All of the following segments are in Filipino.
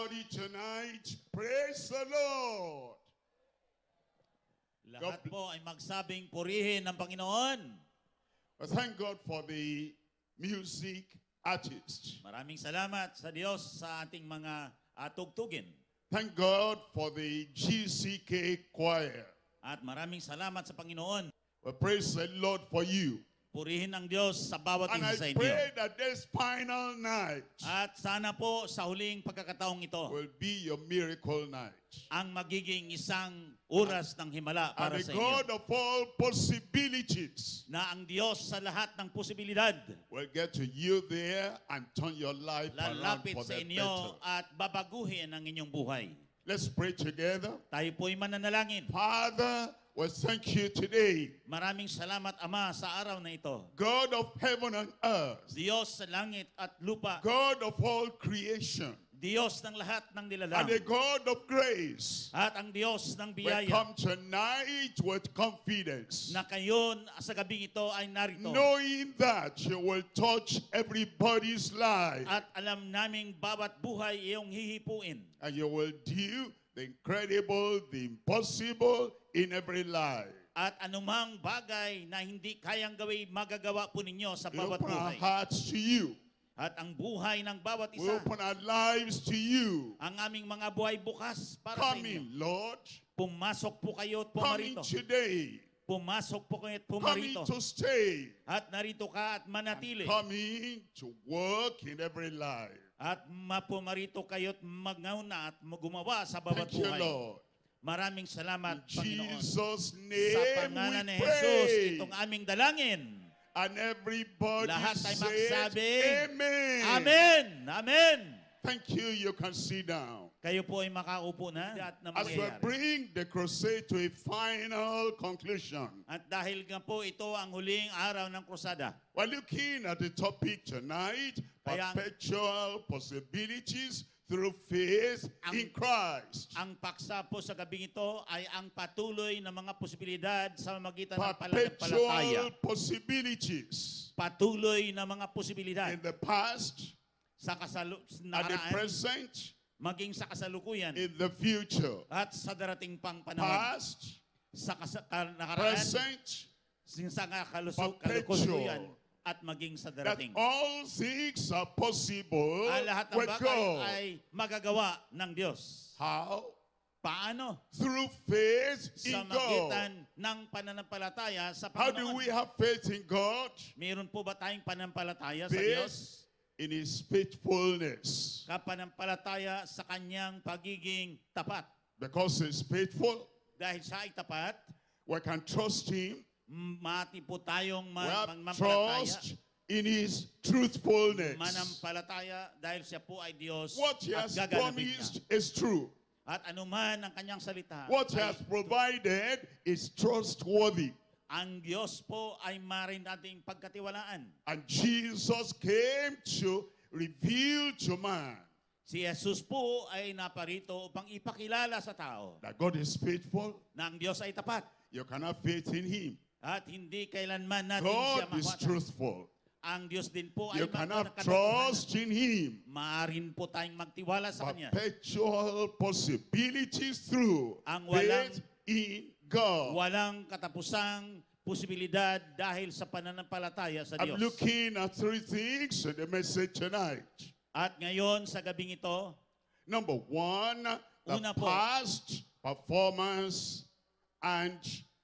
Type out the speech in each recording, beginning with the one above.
everybody tonight, praise the Lord. Lahat po ay magsabing purihin ng Panginoon. Well, thank God for the music artist. Maraming salamat sa Diyos sa ating mga tugtugin. Thank God for the GCK choir. At maraming salamat sa Panginoon. Well, praise the Lord for you. Purihin ng Diyos sa bawat And isa sa I inyo. pray that this final night At sana po sa huling pagkakataong ito, will be your miracle night. ang magiging isang oras ng himala para And sa the God inyo. of all possibilities Na ang Diyos sa lahat ng posibilidad, will get to you there and turn your life around lalapit for sa the inyo better. at babaguhin ang inyong buhay. Let's pray together. Tayo po'y mananalangin. Father, we thank you today. Maraming salamat, Ama, sa araw na ito. God of heaven and earth, Diyos sa langit at lupa, God of all creation, Diyos ng lahat ng and nilalang, the God of grace, at ang Diyos ng we biyaya, come tonight with confidence, na kayon sa gabing ito ay narito. knowing that you will touch everybody's life, At alam naming bawat buhay iyong hihipuin. and you will do the incredible, the impossible in every life. At anumang bagay na hindi kayang gawin, magagawa po ninyo sa We bawat open our buhay. hearts to you. At ang buhay ng bawat We isa, open our lives to you. ang aming mga buhay bukas para sa Come in, inyo. Lord. Pumasok po kayo at Come in pumarito. today. Pumasok po kayo at Come in pumarito. to stay. At narito ka at manatili. Come in to work in every life. At mapumarito kayo't magnauna at gumawa sa bawat Thank you, buhay. Lord. Maraming salamat, In Panginoon. Jesus' Sa name pangalan we ni Jesus, pray. itong aming dalangin. And everybody Lahat ay said, magsabi, Amen. Amen! Amen! Thank you. You can sit down. Kayo po ay makaupo na at na As we mangyayari. bring the crusade to a final conclusion, At dahil nga po ito ang huling araw ng krusada, we're looking at the topic tonight, Kaya- perpetual possibilities through faith in Christ. ang paksa po sa gabing ito ay ang patuloy na mga posibilidad sa magitan ng Perpetual pananampalataya. possibilities Patuloy na mga posibilidad in the past, sa at the nakaraan, present, maging sa kasalukuyan, in the future. at sa darating pang panahon. Past, Sa nakaraan, present, sa perpetual. kalukuyan, at maging sa That darating. all things are possible Ang lahat ng with bagay God. ay magagawa ng Diyos. How? Paano? Through faith Sa in God. magitan ng pananampalataya sa How do Panginoon. we have faith in God? Meron po ba tayong pananampalataya sa Faith Diyos? in His faithfulness. Kapananampalataya sa kanyang pagiging tapat. Because He's faithful, Dahil siya ay tapat, we can trust Him. mati po tayong We have manampalataya. trust in His truthfulness. Manampalataya dahil siya po ay Diyos What He at has gaganapin promised niya. is true. At anuman ang kanyang salita, What He ay has provided is trustworthy. ang Diyos po ay marin nating pagkatiwalaan. And Jesus came to reveal to man Si Jesus po ay naparito upang ipakilala sa tao that God is faithful. na ang Diyos ay tapat You can have faith in Him. at hindi kailanman natin siya God is makuha. truthful. Ang Diyos din po ay You can have katotohanan. trust in Him. Maarin po tayong magtiwala sa Kanya. Perpetual possibilities through Ang walang- faith in God. Walang katapusang posibilidad dahil sa pananampalataya sa I'm Diyos. looking at three things in the message tonight. At ngayon sa gabing ito, Number one, the Una po. past performance and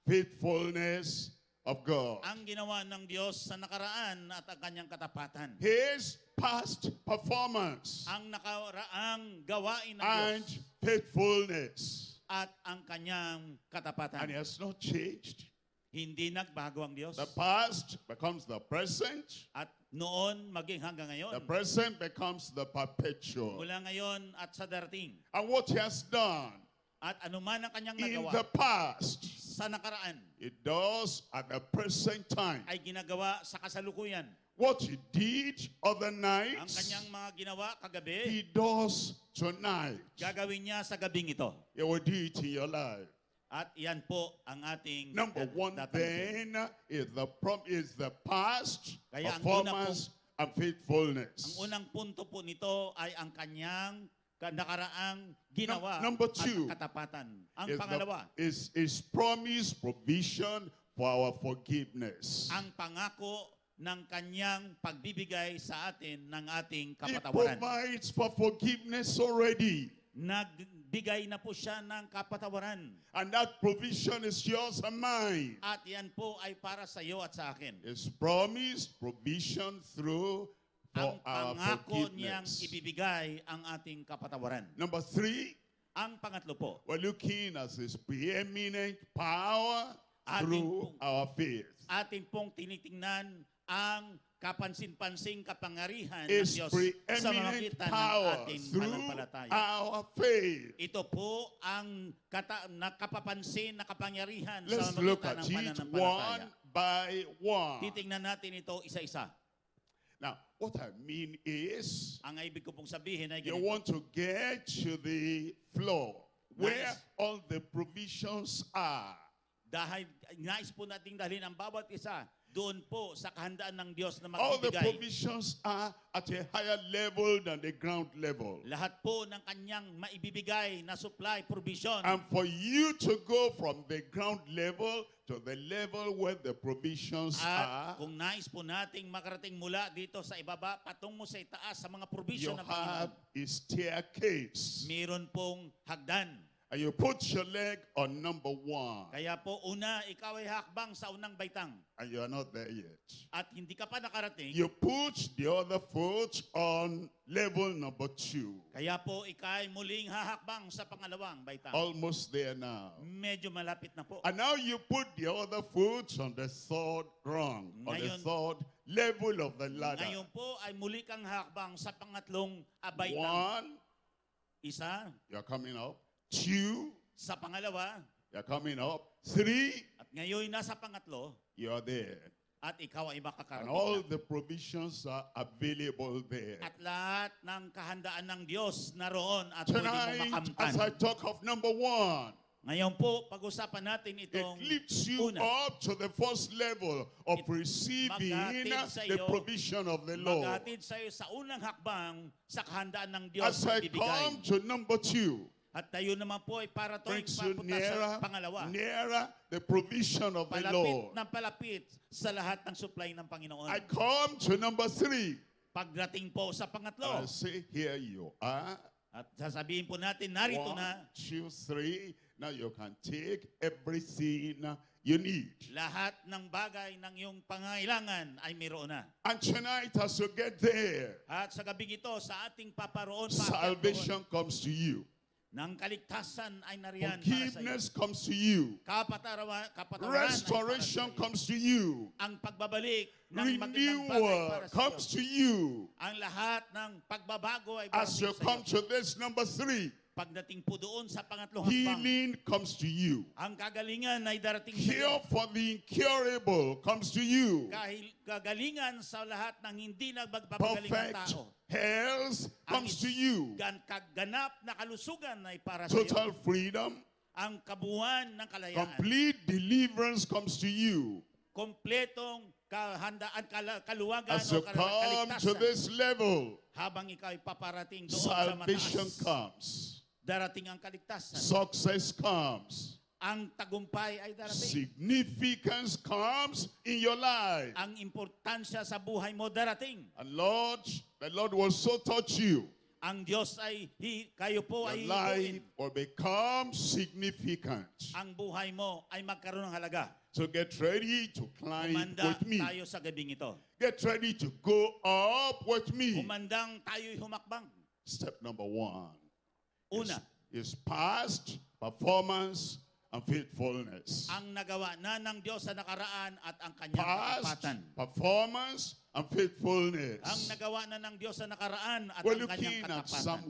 faithfulness of God. ang ginawa ng Diyos sa nakaraan at ang kanyang katapatan. His past performance Ang nakaraang gawain ng and Diyos faithfulness. at ang kanyang katapatan. And He has not changed. Hindi nagbago ang Diyos. The past becomes the present. At noon maging hanggang The ngayon. present becomes the perpetual. Mula ngayon at sa darating. And what He has done At anuman ang kanyang in nagawa the past, sa nakaraan it does at the present time. ay ginagawa sa kasalukuyan. What He did other Ang nights, kanyang mga ginawa kagabi, He does tonight. gagawin niya sa gabing ito. He will do it in your life. At yan po ang ating Number one tatanggapin. then is the past Kaya ang performance and Ang faithfulness. unang punto po nito ay ang kanyang nakaraang ginawa Number at two katapatan. Ang is, pangalawa, is promised provision for our forgiveness. ang pangako ng kanyang pagbibigay sa atin ng ating He kapatawaran. provides for forgiveness already. Nagbigay na po siya ng kapatawaran. And that provision is yours and mine. At yan po ay para sa iyo at sa akin. His promised provision through for Ang our pangako niyang forgiveness. ibibigay ang ating kapatawaran. Number three, Ang pangatlo po, we're looking at his preeminent power Ating through pong- our faith. ating pong tinitingnan ang kapansin-pansing kapangyarihan ng His Diyos sa mga preeminent kita ng power ating through pananampalataya. our faith. Ito po ang nakapapansin na kapangyarihan Let's sa look mga kita at ng it pananampalataya. one by one. Titingnan natin ito isa-isa. Now, what I mean is, Ang ibig ko pong sabihin ay you ganito. want to get to the floor where Nice. all the provisions are. Dahil nais po nating dalhin ang bawat isa doon po sa kahandaan ng Diyos na All the magbibigay. provisions are at a higher level than the ground level. Lahat po ng kanyang maibibigay na supply, provision. And for you to go from the ground level to the level where the provisions At are, kung nais po nating makarating mula dito sa ibaba patungo sa itaas sa mga you provision ng have Panginoon, a staircase. meron pong hagdan. And you put your leg on number one. Kaya po una, ikaw ay hakbang sa unang baitang. And you are not there yet. At hindi ka pa nakarating, You put the other foot on level number two. kaya po ikaw ay muling hahakbang sa pangalawang baitang. Almost there now. Medyo malapit na po. And now you put the other foot on the third rung, on the Ngayon- third level of the ladder. Ngayon po ay muli kang hakbang sa pangatlong baitang. One, Isa, you're coming up. Two, sa pangalawa, you're coming up. Three, at ngayon nasa pangatlo, you're there. at ikaw ay And makakarating all na. the provisions are available there. At lahat ng kahandaan ng Diyos naroon at pwede mo Tonight, makamtan. as I talk of number one, Ngayon po, pag-usapan natin it itong lifts you una. up to the first level of receiving maghatid sa the iyo, provision of the Lord. Maghatid sa iyo sa unang hakbang sa kahandaan ng Diyos As na I come ibibigay. to number two, At tayo naman po ay para to brings you papunta sa pangalawa. nearer the provision of the Palapit Lord. ng palapit sa lahat ng supply ng Panginoon. I come to number three. Pagdating po sa I pangatlo, say, here you are. at sasabihin po natin, narito 1, na 2, 3. Now you can take everything you need. lahat ng bagay ng iyong pangailangan ay mayroon na. And tonight, as you get there, At sa gabing ito, sa ating paparoon, paakyat salvation comes to you. doon, ng kaligtasan ay nariyan para sa iyo. Forgiveness comes to you. Kapatawaran Restoration comes to you. Ang pagbabalik ng magandang bagay Renewal para sa comes iyo. to you. Ang lahat ng pagbabago ay As you parating sa come iyo. to this number three, Pagdating po doon sa pangatlong hakbang, healing comes to you. ang kagalingan ay darating sa iyo. Cure for the incurable comes to you. Kahil kagalingan sa lahat ng hindi nagpapagaling ng Perfect tao. health Ang comes to you. kaganap na kalusugan ay para sa iyo. Total freedom, Ang kabuuan ng kalayaan. complete deliverance comes to you. Kompletong kahandaan, kaluwagan As o you come to kaligtasan. this level, Habang ikaw ay paparating doon sa salvation mataas, comes. darating ang kaligtasan. Success comes. Ang tagumpay ay darating. Significance comes in your life. Ang importansya sa buhay mo darating. And Lord, the Lord will so touch you. Ang Diyos ay, kayo po Your ay life hibuin. will become significant. Ang buhay mo ay magkaroon ng halaga. So get ready to climb Kumanda with me. tayo sa gabing ito. Get ready to go up with me. Kumandang tayo'y humakbang. Step number one Una, is past performance and faithfulness. ang nagawa na ng Diyos sa nakaraan at ang kanyang Past katapatan. performance and faithfulness. Ang nagawa na ng Diyos sa nakaraan at We're ang kanyang looking at katapatan. Psalm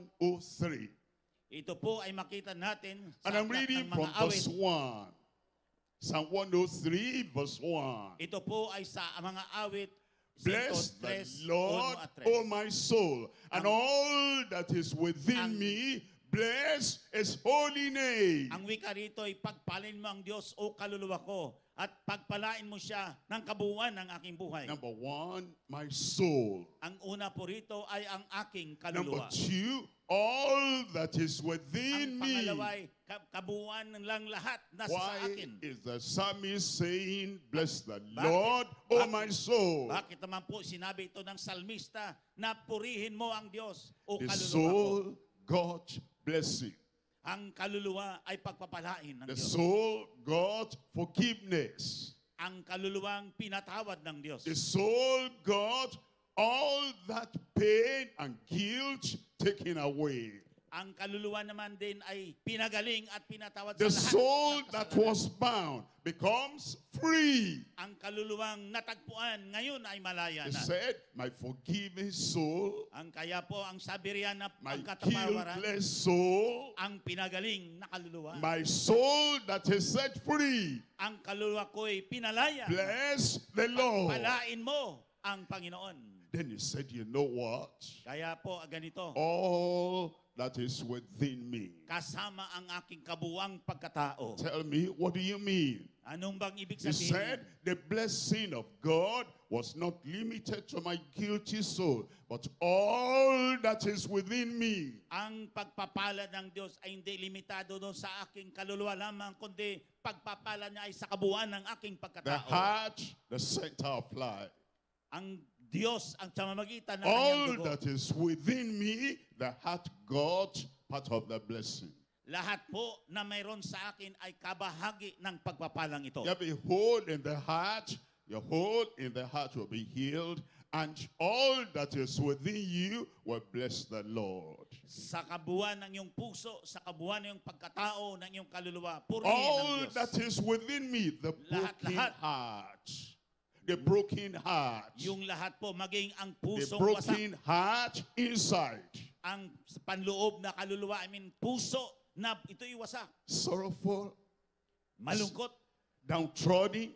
103. Ito po ay makita natin sa And I'm aklat reading ng from mga verse awit. 1. Psalm 103, verse 1. Ito po ay sa mga awit Bless the 103, Lord, 1 at 3. O my soul, and all that is within Ang- me. Bless His holy name. Ang wika rito ay pagpalin mo ang Diyos o kaluluwa ko At pagpalain mo siya ng kabuuan ng aking buhay. Number one, my soul. Ang una po rito ay ang aking Number kaluluwa. two, all that is Ang within pangalawa me. ay kabuuan lang lahat nasa sa Why akin. is the psalmist saying, bless the Bakit? Lord, O Bakit? my soul? Bakit naman po sinabi ito ng salmista na purihin mo ang Diyos o The kaluluwa ko? soul, God blessing. Ang kaluluwa ay pagpapalain ng The Diyos. soul, God forgiveness. Ang kaluluwang pinatawad ng Diyos. The soul, God, all that pain and guilt taken away. Ang kaluluwa naman din ay pinagaling at pinatawad The sa lahat. soul ng that kasalanan. was bound becomes free. Ang kaluluwang natagpuan ngayon ay malaya He na. said, my forgiving soul, Ang kaya po ang sabi riyan na my pagkatapawaran, guiltless soul, ang pinagaling na kaluluwa. my soul that is set free. Ang kaluluwa ko'y pinalaya. Bless the Lord. Palain mo ang Panginoon. Then he said, you know what? Kaya po ganito, All that is within me. kasama ang aking kabuwang pagkatao. Tell me, what do you mean? Anong bang ibig He sabihin? said, the blessing of God was not limited to my guilty soul, but all that is within me. Ang pagpapala ng Diyos ay hindi limitado doon sa aking kaluluwa lamang, kundi pagpapala niya ay sa kabuuan ng aking The pagkatao. heart, the center of life. Ang Diyos ang samamagitan ng All kanyang dugo. that is within me, the heart God, part of the blessing. Lahat po na mayroon sa akin ay kabahagi ng pagpapalang ito. You have a hole in the heart, your hole in the heart will be healed, and all that is within you will bless the Lord. Sa kabuuan ng iyong puso, sa kabuuan ng iyong pagkatao, ng iyong kaluluwa, purihin All ng Diyos. that is within me, the broken Lahat. heart. The broken heart. Yung lahat po, maging ang The pusong wasak, broken heart inside. ang panloob na kaluluwa, puso na ito'y wasak, Sorrowful, malungkot, downtrodden,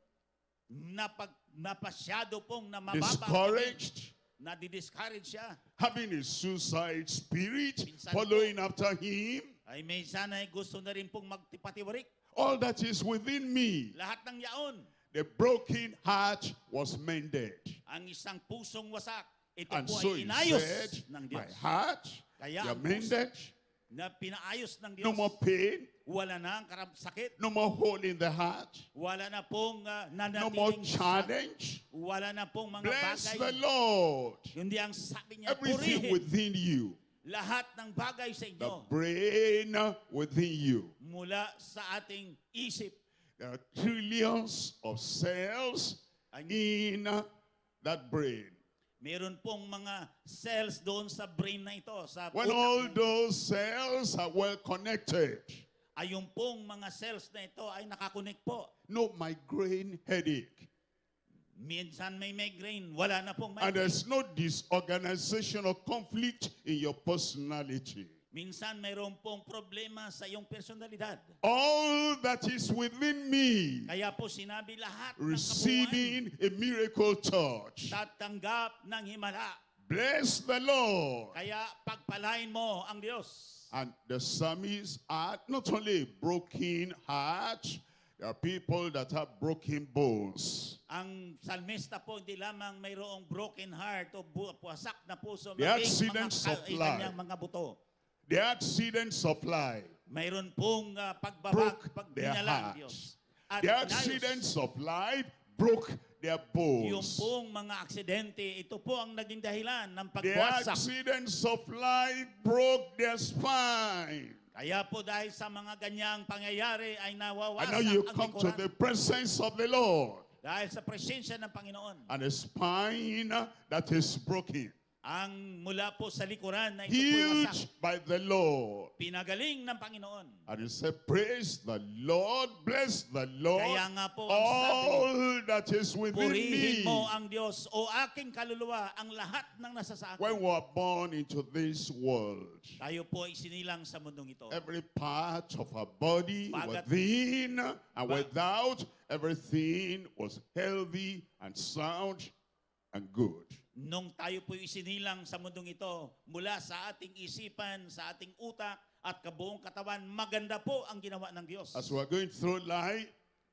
napasyado pong namababa, discouraged, nadi-discourage siya. having a suicide spirit Minsan following after him. Ay minsan ay gusto na rin pong magtipatiwarik. All that is within me. Lahat ng yaon, The broken heart was mended. ang isang pusong wasak, ito And po so ay he inayos said, ng my Diyos. heart, Kaya you're ang mended. Na pinaayos ng Diyos. No more pain. Wala na ang sakit. No more hole in the heart. Wala na pong No more nanatiling challenge. wala na pong mga Bless bagay. the Lord. Hindi ang sabi niya, Everything purihin within you. lahat ng bagay sa The inyo brain within you. mula sa ating isip. There are trillions of cells in that brain. Meron pong mga cells doon sa brain na ito. Sa When utak all na ito. those cells are well connected, Ay yung pong mga cells na ito ay nakakonect po. no migraine headache. Minsan may migraine, wala na pong And migraine. there's no disorganization or conflict in your personality. Minsan mayroon pong problema sa iyong personalidad. All that is within me, Kaya po sinabi lahat ng kabuuan, receiving a miracle touch. tatanggap ng himala. Bless the Lord. Kaya pagpalain mo ang Diyos. And the psalmist had not only a broken heart, there are people that have broken bones. Ang salmista po hindi lamang mayroong broken heart o wasak na puso, The maging accidents of kanyang life. mga buto. The accidents of life Mayroon pong broke their pagbinala ng hearts. Diyos. At The inayos. accidents of life broke their Yung bones. pong mga aksidente, ito po ang naging dahilan ng The pagwasak. accidents of life broke their spine. Kaya po dahil sa mga ganyang pangyayari ay And nawawasak now you ang come to likuran. the presence of the Lord. Dahil sa presensya ng Panginoon. And a spine that is broken, Ang mula po sa likuran na ito po wasak. healed by the Lord. Pinagaling ng Panginoon. And he said, praise the Lord, bless the Lord, Kaya nga po ang sabi, all that is within me. purihin mo ang Diyos o aking kaluluwa ang lahat ng nasa sa akin. When we are born into this world, Tayo po ay sinilang sa mundong ito. every part of our body, Bagat- within and without, everything was healthy and sound and good. Nung tayo po isinilang sa mundong ito, mula sa ating isipan, sa ating utak, at kabuong katawan, maganda po ang ginawa ng Diyos. As we are going through life,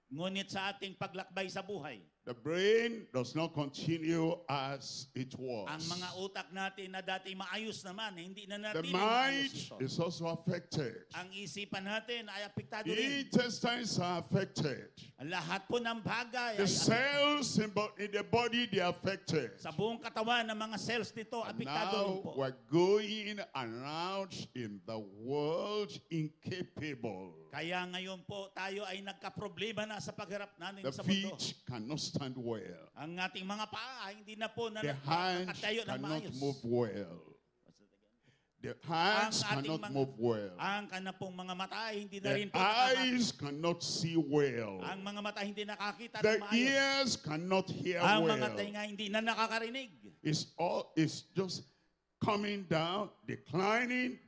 Ngunit sa ating paglakbay sa buhay, the brain does not continue as it was. ang mga utak natin na dati maayos naman, hindi na The natin mind maayos ito. is also affected. Ang isipan natin ay apektado The rin. intestines are affected. Ang lahat po ng bagay The ay cells in the body, they are affected. sa buong katawan ng mga cells nito, And apektado rin now po. we're going around in the world incapable. Kaya ngayon po tayo ay nagka-problema na sa pagharap natin The sa mundo. feet cannot stand well. Ang ating mga paa ay hindi na po The hands nakatayo ng cannot maayos. move well. The hands Ang ating cannot mga- move well. Ang kanang pong mga mata ay hindi na The rin po eyes cannot see well. Ang mga mata hindi nakakita The ng maayos. ears cannot hear Ang mga well. tenga hindi na nakakarinig. It's just coming down, declining,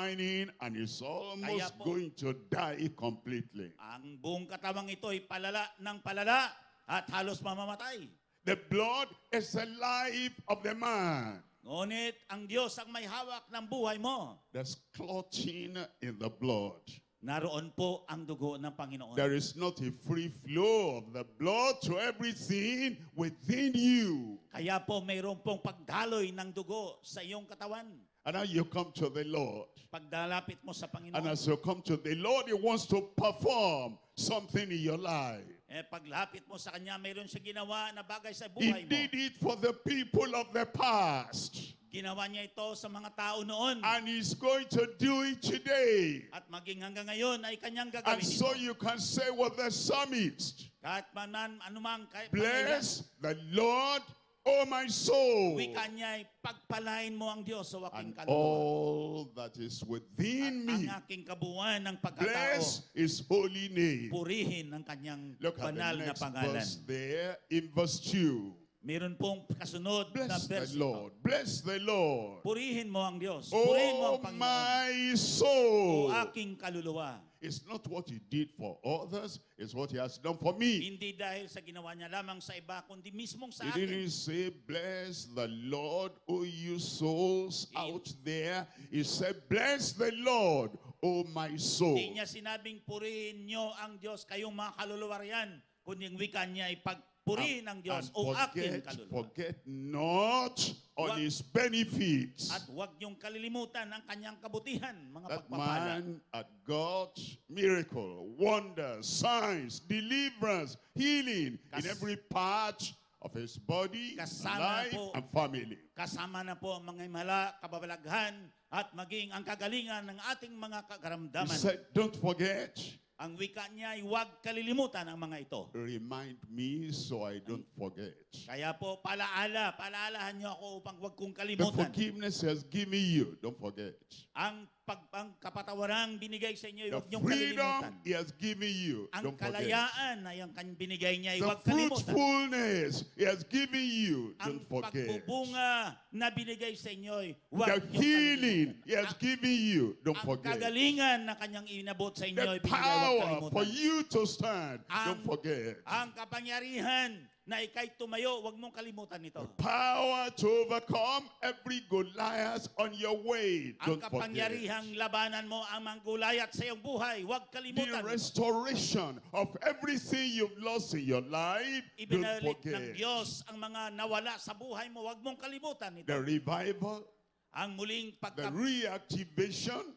and it's almost po- going to die completely. Ang buong katawang ito ay palala ng palala at halos mamamatay. The blood is the life of the man. Ngunit ang Diyos ang may hawak ng buhay mo. There's clotting in the blood. Naroon po ang dugo ng Panginoon. There is not a free flow of the blood to everything within you. Kaya po mayroon pong pagdaloy ng dugo sa iyong katawan. And now you come to the Lord. Pagdalapit mo sa And Panginoon. as you come to the Lord, He wants to perform something in your life. Paglapit mo sa Kanya, mayroon siya ginawa na bagay sa He buhay mo. did it for the people of the past. Ginawa niya ito sa mga tao noon. And He's going to do it today. At maging hanggang ngayon ay Kanyang And gagawin so ito. you can say with the psalmist, Kahit manan, anumang bless the Lord, O my soul, wika niya ay pagpalain mo ang Diyos sa and waking kaluluwa. all that is within Ang me. aking kabuuan ng pagkatao, Bless His holy name. purihin ang kanyang Look at banal the na next pangalan. verse there in verse 2. Meron pong kasunod na Bless the verse ito. Lord. Bless the Lord. Purihin mo ang Diyos. Purihin mo Oh ang Panginoon. my O soul. aking kaluluwa. It's not what He did for others, it's what He has done for me. Hindi dahil sa ginawa niya lamang sa iba, kundi mismong sa He akin. didn't say, bless the Lord, O you souls out there. He said, bless the Lord, O my soul. Hindi niya sinabing purihin niyo ang Diyos, kayong mga kaluluwa riyan. Kundi ang wika niya ay pagpurihin ang Diyos o aking kaluluwa. forget not on Wag- His benefits. At huwag niyong kalilimutan ang kanyang kabutihan, mga That pagpapala. man had got miracle, wonders, signs, deliverance, healing in every part of his body, Kasama life, po. and family. Kasama na po ang mga himala, kababalaghan, at maging ang kagalingan ng ating mga He karamdaman. said, don't forget, Ang wika niya ay huwag kalilimutan ang mga ito. remind me so I don't forget. Kaya po, palaalahan niyo ako upang huwag kong The kalimutan. forgiveness He has given you, don't forget. Ang kapatawarang binigay sa inyo, ay The huwag niyong freedom kalilimutan. He has given you, Ang don't forget. kalayaan na yung binigay niya ay The huwag kalimutan. fruitfulness He has given you, Ang don't forget. pagbubunga na binigay sa inyo ay The huwag niyong healing kalimutan. He has given you, don't Ang forget. kagalingan na kanyang inabot sa inyo ay The binigay, huwag power for kalimutan. you to stand, don't Ang- forget. Ang kapangyarihan na ikay tumayo, huwag mong kalimutan ito. The power to overcome every Goliath on your way, Ang don't forget. kapangyarihang labanan mo ang mga gulayat sa iyong buhay, huwag The kalimutan ito. restoration of everything you've lost in your life, don't Ibinalik ng forget. Diyos ang mga nawala sa buhay mo, huwag mong kalimutan ito. The revival, Ang muling the reactivation,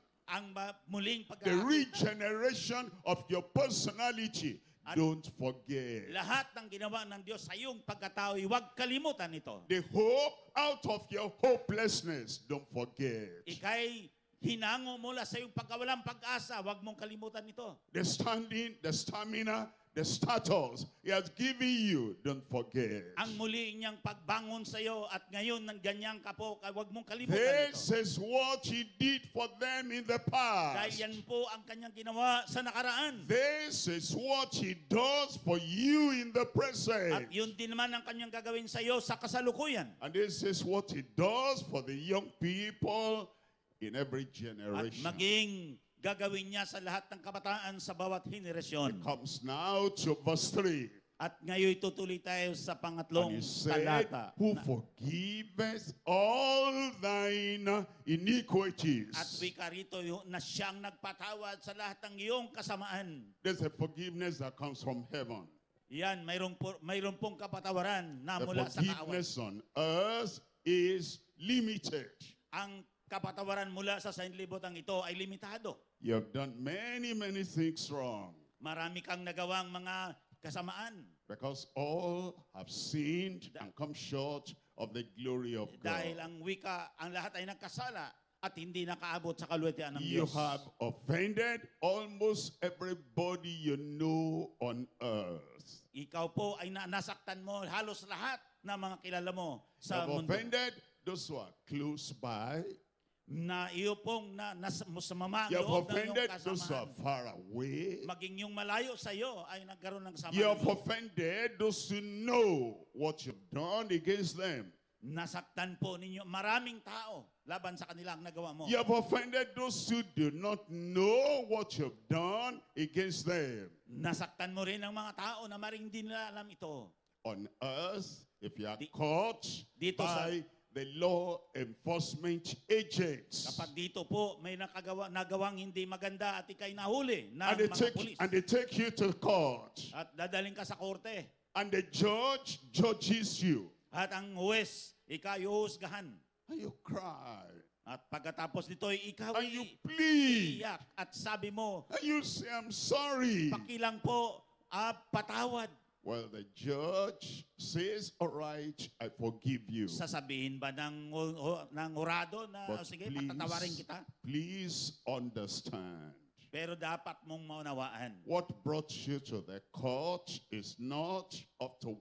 muling the regeneration of your personality, don't forget. lahat ng ginawa ng Diyos sa iyong pagkatao, huwag kalimutan ito. The hope out of your hopelessness, don't forget. Ikay hinango mula sa iyong pagkawalang pag-asa, huwag mong kalimutan ito. The standing, the stamina, the status He has given you, don't forget. Ang muli niyang pagbangon sa iyo at ngayon ng ganyang ka po, huwag mong kalimutan This ito. is what He did for them in the Dahil past. yan po ang kanyang ginawa sa nakaraan. This is what He does for you in the At present. yun din naman ang kanyang gagawin sa iyo sa kasalukuyan. And this is what He does for the young people in every At generation. maging gagawin niya sa lahat ng kabataan sa bawat henerasyon. Comes now to verse 3. At ngayon tutuloy tayo sa And pangatlong he said, talata. who forgiveth all thine iniquities. At wika rito na siyang nagpatawad sa lahat ng iyong kasamaan. There's a forgiveness that comes from heaven. Yan, mayroon pong kapatawaran na The mula sa kaaway. forgiveness on earth is limited. Ang kapatawaran mula sa sanlibutan ito ay limitado. You have done many, many things wrong. Marami kang nagawang mga kasamaan. Because all have sinned and come short of the glory of Dahil God. ang wika, ang lahat ay nagkasala at hindi nakaabot sa kaluwalhatian ng You Diyos. have offended almost everybody you know on earth. Ikaw po ay nasaktan mo halos lahat ng mga kilala mo You sa have mundo. offended those who are close by. Na iyo pong sa mamang You have loob ng iyong offended those who are kasamaan. far away. Maging yung malayo sa iyo ay nagkaroon ng sama. You have offended those who know what you've done against them. Nasaktan po ninyo maraming tao laban sa kanilang nagawa mo. You have offended those who do not know what you've done against them. Nasaktan mo rin ang mga tao na maring di nila alam ito. On earth, if you are Di- caught dito sa- by the law enforcement agents, Kapag dito po may nagawang hindi maganda at ikay nahuli ng and they mga pulis. take you to court, At dadaling ka sa korte. and the judge judges you, At ang huwes, ikay uhusgahan. and you cry, At pagkatapos nito, ikaw and you ay plead, iyak. At sabi mo, and you say, I'm sorry. pakilang po, patawad. Well, the judge says, all right, I forgive you. Sasabihin ba ng hurado na, But sige, patatawarin kita? please understand, Pero dapat mong maunawaan. what brought you to the court is not up to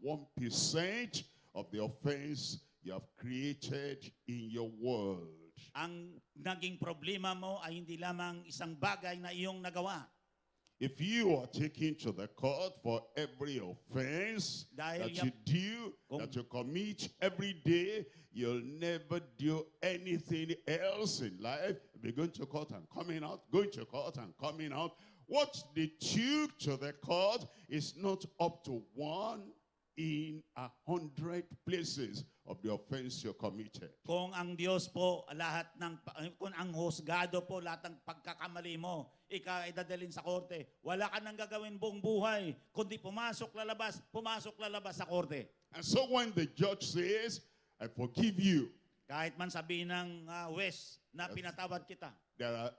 1% of the offense you have created in your world. Ang naging problema mo ay hindi lamang isang bagay na iyong nagawa. If you are taken to the court for every offense Dahil that you do, that you commit every day, you'll never do anything else in life. You'll be going to court and coming out, going to court and coming out. What they took to the court is not up to 1 in 100 places of the offense you committed. Kung ang Diyos po, kung ang husgado po, lahat ng pagkakamali mo, ikaw ay dadalhin sa korte. Wala ka nang gagawin buong buhay, kundi pumasok, lalabas sa korte. And so when the judge says, I forgive you, Kahit man sabihin ng huwes na pinatawad kita. there are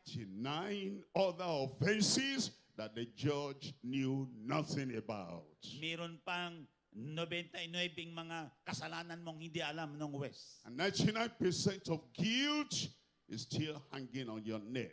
99 other offenses that the judge knew nothing about. Meron pang 99 mga kasalanan mong hindi alam ng huwes. And 99% of guilt is still hanging on your neck.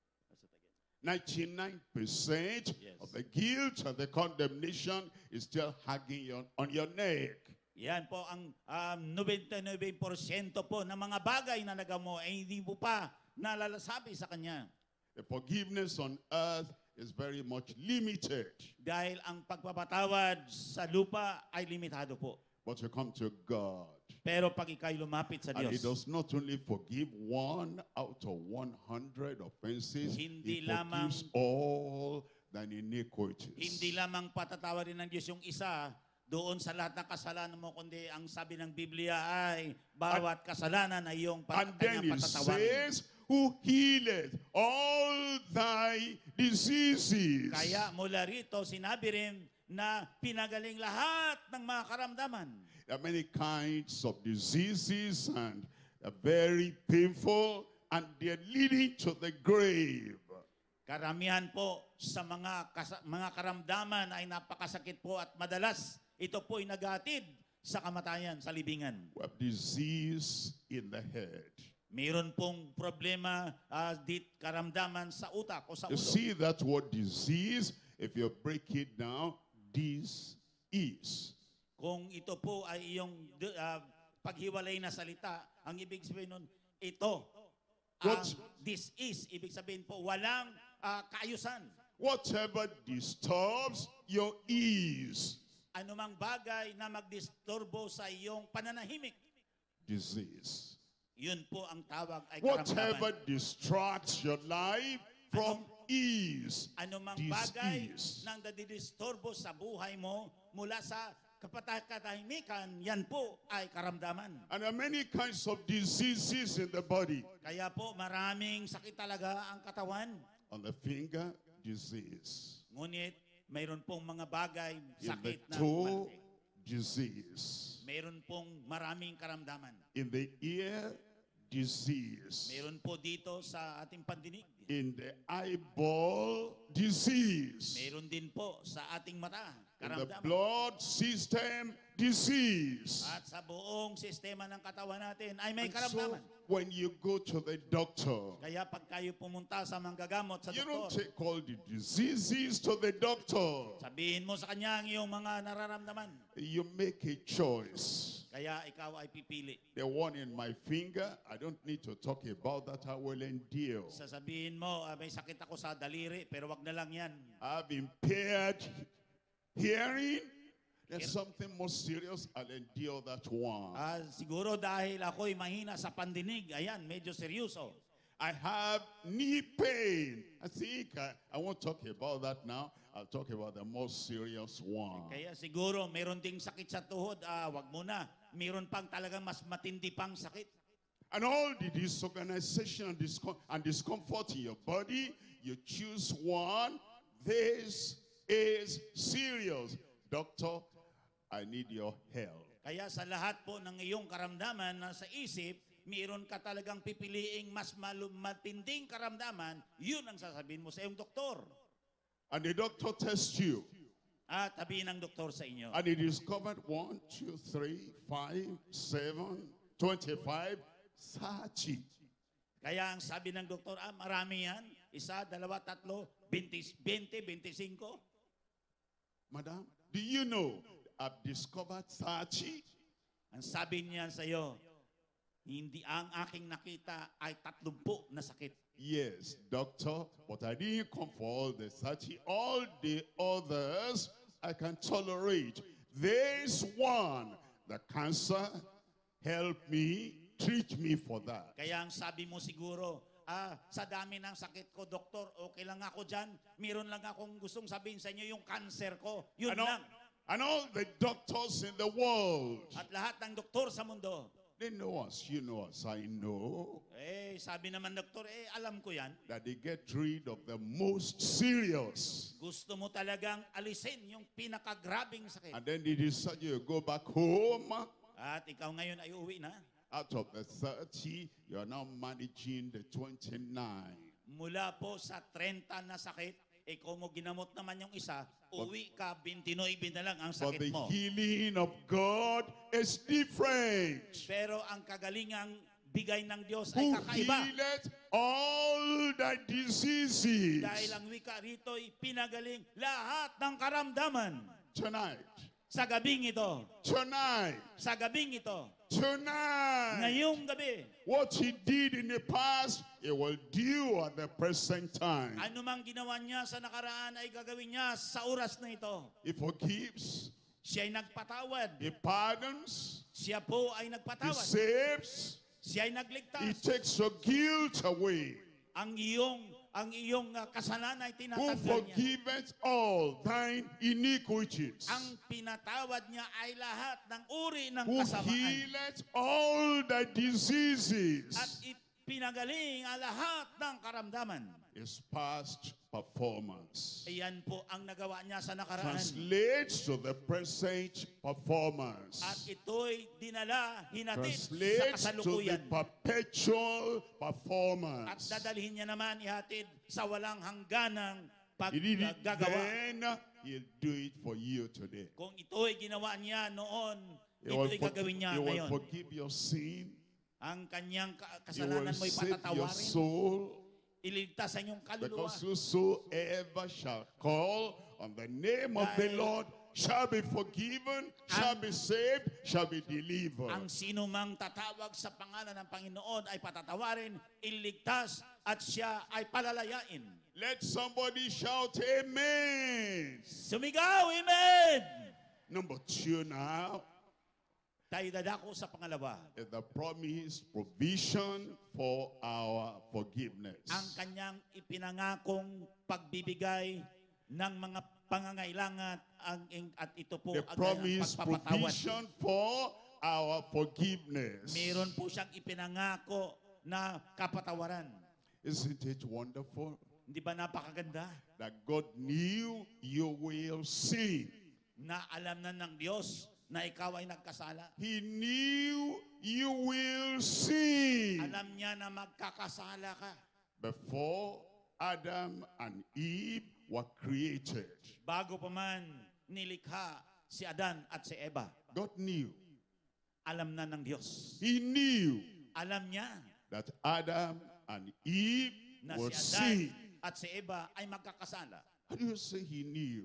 99% of the guilt and the condemnation is still hanging on your neck. Yan po ang 99% po ng mga bagay na nagamo ay hindi mo pa nalalasabi sa Kanya. The forgiveness on earth is very much limited. Dahil ang pagpapatawad sa lupa ay limitado po. But you come to God, Pero pag ikay lumapit sa and He Diyos, does not only forgive 1 out of 100 offenses, Hindi He lamang- forgives all thine iniquities. hindi lamang patatawarin ng Diyos yung isa doon sa lahat ng kasalanan mo, kundi ang sabi ng Biblia ay bawat kasalanan ay iyong And then He patatawarin. says, who healeth all thy diseases. Kaya mula rito, sinabi rin na pinagaling lahat ng mga karamdaman. There are many kinds of diseases, and they're very painful, and they're leading to the grave. Karamihan po sa mga karamdaman ay napakasakit po at madalas ito po ay naghatid sa kamatayan, sa libingan. We have disease in the head. Mayroon pong problema, karamdaman sa utak o sa You ulo. see that word disease, if you break it down, this is. Kung ito po ay iyong paghiwalay na salita, ang ibig sabihin nun, ito, this is, ibig sabihin po, walang kaayusan. Whatever disturbs your ease, Anumang bagay na magdisturbo sa iyong pananahimik, disease. yun po ang tawag ay Whatever karamdaman. distracts your life from is Anumang bagay disease. nang nadidisturbo sa buhay mo mula sa katahimikan, yan po ay karamdaman. And there are many kinds of diseases in the body. Kaya po maraming sakit talaga ang katawan. On the finger, disease. Ngunit mayroon pong mga bagay, In the sakit na toe, malaki. disease. Mayroon pong maraming karamdaman. In the ear, disease. Mayroon po dito sa ating pandinig. In the eyeball, disease. Mayroon din po sa ating mata, In the karamdaman. blood system, disease. At sa buong sistema ng katawan natin ay may And so, karamdaman. when you go to the doctor, Kaya pag kayo pumunta sa manggagamot sa you don't doktor, take all the diseases to the doctor. sabihin mo sa kanya ang iyong mga nararamdaman. You make a choice. Kaya ikaw ay pipili. The one in my finger, I don't need to talk about that. I will endure. Sasabihin mo, may sakit ako sa daliri, pero wag na lang yan. I have impaired hearing. There's something more serious. I'll endure that one. Siguro dahil ako'y mahina sa pandinig, ayan, medyo seryoso. I have knee pain. I think I won't talk about that now. I'll talk about the more serious one. Kaya siguro meron ding sakit sa tuhod, wag mo na. Meron pang talagang mas matindi pang sakit. And all the disorganization and discomfort in your body, you choose one. This is serious. Doctor, I need your help. Kaya sa lahat po ng iyong karamdaman na sa isip, meron ka talagang pipiliing mas matinding karamdaman, yun ang sasabihin mo sa iyong doktor. And the doctor tests you. At sabihin ng doktor sa inyo. And he discovered 1, 2, 3, 5, 7, 25, 30. Kaya ang sabi ng doktor, marami yan. 1, 2, 3, 20, 25. Madam, do you know I've discovered 30? Ang sabi niya sa iyo, hindi ang aking nakita ay 30 na sakit. Yes, doctor, but I didn't come for all the 30. All the others I can tolerate. This one, the cancer, help me, treat me for that. Kaya ang sabi mo siguro, sa dami ng sakit ko, doktor, okay lang ako dyan. Meron lang akong gustong sabihin sa inyo, yung cancer ko. Yun lang. And all the doctors in the world, At lahat ng doktor sa mundo, they know us, you know us, I know sabi naman doktor, alam ko yan. that they get rid of the most serious. Gusto mo talagang alisin yung pinakagrabing sakit. And then they decide you go back home. At ikaw ngayon ay uwi na. Out of the 30, you are now managing the 29. Mula po sa 30 na sakit, kung mo ginamot naman yung isa, uwi ka, 29 na lang ang But the sakit mo. healing of God is different. Pero ang kagalingang bigay ng Diyos ay Who kakaiba. healeth all the diseases. Dahil ang wika rito ay pinagaling lahat ng karamdaman. Tonight, Sa gabing ito, tonight, sa gabing ito, tonight. ngayong gabi, What he did in the past, he will do at the present time. ano mang ginawa niya sa nakaraan ay gagawin niya sa oras na ito. He forgives, Siya ay nagpatawad. he pardons, Siya po ay he nagpatawad. saves, Siya ay he nagligtas. takes your guilt away. Ang iyong kasalanan ay Who tinatanggal niya. forgiveth all thine iniquities. Ang pinatawad niya ay lahat ng uri ng Who kasamaan. healeth all the diseases. At ipinagaling ang lahat ng karamdaman. His past performance Ayan po ang nagawa niya sa nakaraan. translates to the present performance. At ito'y dinala, hinatid sa Translates to the kasalukuyan. perpetual At performance. dadalhin niya naman ihatid sa walang hangganang He did it paggagawa. then, he'll do it for you today. Kung ito'y ginawa niya noon, He will, ito'y gagawin niya he will ngayon. forgive your sin. Ang kanyang He will kasalanan mo'y save your patatawarin. soul. Iligtas ang iyong kaluluwa. Because whosoever shall call on the name of the Dahil- Lord shall be forgiven, shall be saved, shall be delivered. Ang sino mang tatawag sa pangalan ng Panginoon ay patatawarin, iligtas, at siya ay palalayain. Let somebody shout amen. Sumigaw, amen! Number 2 now. Tayo dadako sa pangalawa. is the promised provision for our forgiveness. Ang kanyang ipinangakong pagbibigay ng mga pangangailangan at ito po The ang promised pagpapatawad. provision for our forgiveness. Meron po siyang ipinangako na kapatawaran. Isn't it wonderful Hindi ba napakaganda? that God knew you will sin? Na alam na ng Diyos na ikaw ay nagkasala. He knew you will sin. Alam niya na magkakasala ka. Before Adam and Eve were created, Bago pa man nilikha si Adan at si Eva, God knew. alam na ng Diyos. He knew Alam niya that Adam and Eve na would si Adan sin. at si Eva ay magkakasala. How do you say he knew?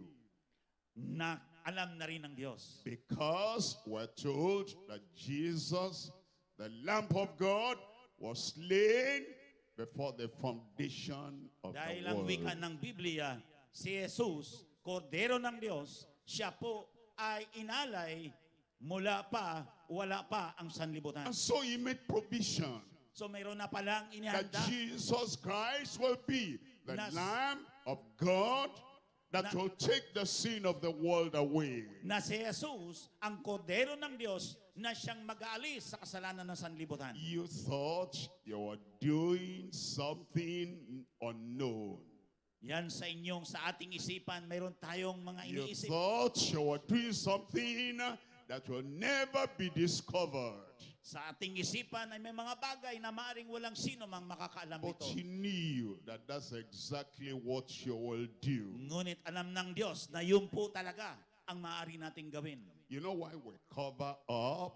Na alam na rin ng Diyos. Because we're told that Jesus, the Lamb of God, was slain before the foundation of Dahil the ang world. wika ng Biblia, si Jesus, Kordero ng Diyos, siya po ay inalay mula pa, wala pa ang sanlibutan. And so he made provision So mayroon na palang that inihanda Jesus Christ will be the Nas- Lamb of God that Na- will take the sin of the world away. na si Jesus, ang Kordero ng Diyos, na siyang mag-aalis sa kasalanan ng sanlibutan. You thought you were doing something unknown. Yan sa inyong, sa ating isipan, mayroon tayong mga You iniisip. thought you were doing something that will never be discovered. Sa ating isipan ay may mga bagay na maaring walang sino mang makakaalam But nito. he knew that that's exactly what you will do. Ngunit alam ng Diyos na yun po talaga ang maaari nating gawin. You know why we cover up?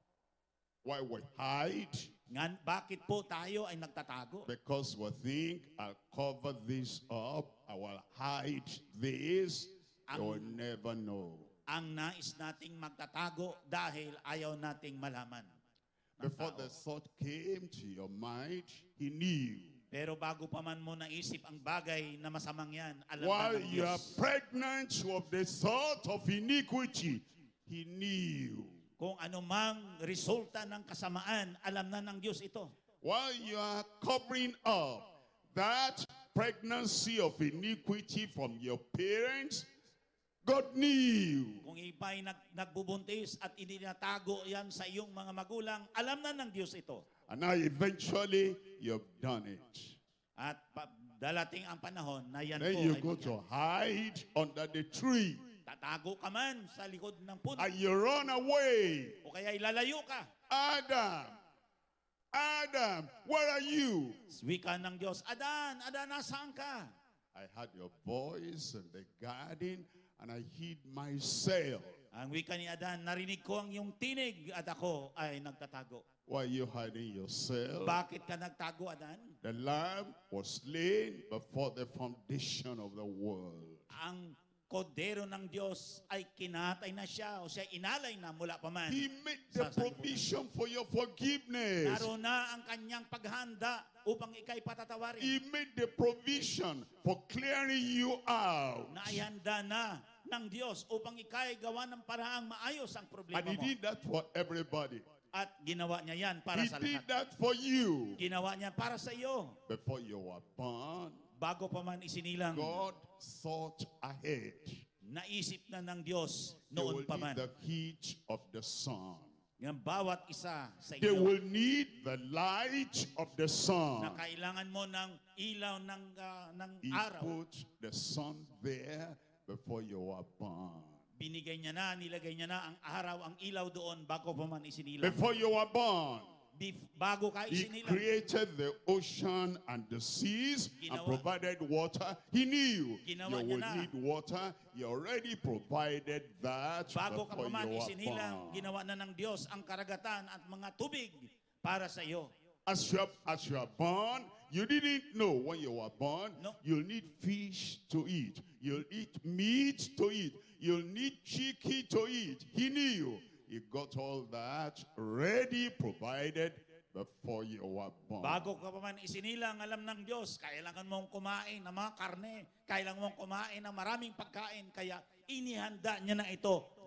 Why we hide? Bakit po tayo ay nagtatago? Because we think, I'll cover this up, I will hide this, you will never know. Ang nais nating magtatago dahil ayaw nating malaman. ng Before tao. the thought came to your mind, he knew. Pero bago pa man mo naisip ang bagay na masamang yan, alam While na ng you are Diyos. pregnant of the thought of iniquity, he knew. Kung anumang resulta ng kasamaan, alam na ng Diyos ito. While you are covering up that pregnancy of iniquity from your parents, God knew. Kung iba'y nagbubuntis at ininatago yan sa iyong mga magulang, alam na ng Diyos ito. And now eventually, you've done it. At dalating ang panahon na yan Then po you ay go mangyari. to hide under the tree. Tatago ka man sa likod ng puno. And you run away. O kaya ilalayo ka. Adam, Adam, where are you? Wika ng Diyos, Adan, nasaan ka? I heard your voice in the garden and I hid myself. Ang wika ni Adan, narinig ko ang iyong tinig at ako ay nagtatago. Why are you hiding yourself? Bakit ka nagtago, Adan? The lamb was slain before the foundation of the world. Ang Kordero ng Diyos ay kinatay na siya o siya inalay na mula pa man. He made the Sa sanlibutan. provision for your forgiveness. Naroon na ang kanyang paghanda upang ikay patatawarin. He made the provision for clearing you out. Naihanda na ng Diyos upang ikay gawa ng paraang maayos ang problema And he mo. did that for everybody. At ginawa niya yan para He sa did lahat. that for you. Ginawa niya para sa iyo. Before you were born, Bago pa man isinilang, God thought ahead. naisip na ng Diyos They will noon pa need man. the heat of the sun. Ng bawat isa sa They inyo will need the light of the na sun. kailangan mo ng ilaw ng He araw. put the sun there before you were born. Binigay niya na, nilagay niya na ang araw, ang ilaw doon bago pa man isinilang. Before you were born, Bago ka he isinilang. created the ocean and the seas and Ginawa- provided water. He knew Ginawa you niya will na. need water. He already provided that Bago ka before pa man you were isinilang, born. ginawa na ng Diyos ang karagatan at mga tubig para sa iyo. As you are born, you didn't know when you were born, No. you'll need fish to eat. You'll eat meat to eat. You'll need chicken to eat. He knew. He got all that ready, provided before you were born. Bago ka pa man isinilang, alam ng Diyos, kailangan mong kumain ng mga karne, kailangan mong kumain ng maraming pagkain, kaya inihanda niya na ito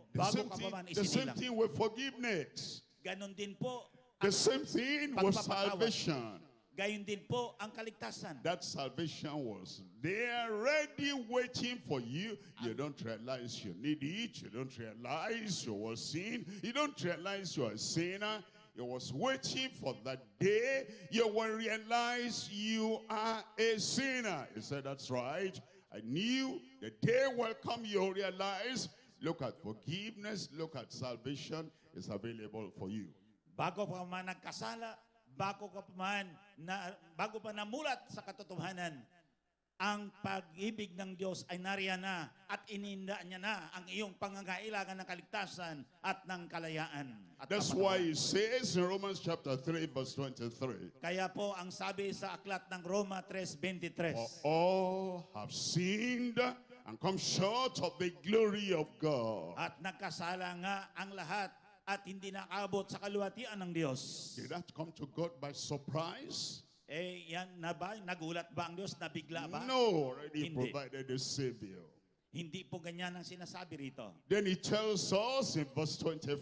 The bago same ka thing, pa man the same isinilang. thing with forgiveness. Ganon din po, The same thing with Pagpapatawad. salvation. gayon din po ang kaligtasan. That salvation was there, ready, waiting for you. You don't realize you need it. You don't realize you were sin. You don't realize you are a sinner. It was waiting for that day you will realize you are a sinner. He said, that's right. I knew the day will come you'll realize. Look at forgiveness. Look at salvation. It's available for you. Bago pa man nagkasala, bago pa namulat sa katotohanan, ang pag-ibig ng Diyos ay nariyan na at ininda niya na ang iyong pangangailangan ng kaligtasan at ng kalayaan. At That's kapatawaran. why it says in Romans chapter 3 verse 23, Kaya po ang sabi sa aklat ng Roma 3:23, for all have sinned and come short of the glory of God. at nagkasala nga ang lahat at hindi nakaabot sa kaluwatian ng Diyos. Did that come to God by surprise? Yan na ba? Nagulat ba ang Diyos? Nabigla ba? No, already Hindi. provided a Savior. Hindi po ganyan ang sinasabi rito. Then he tells us in verse 24,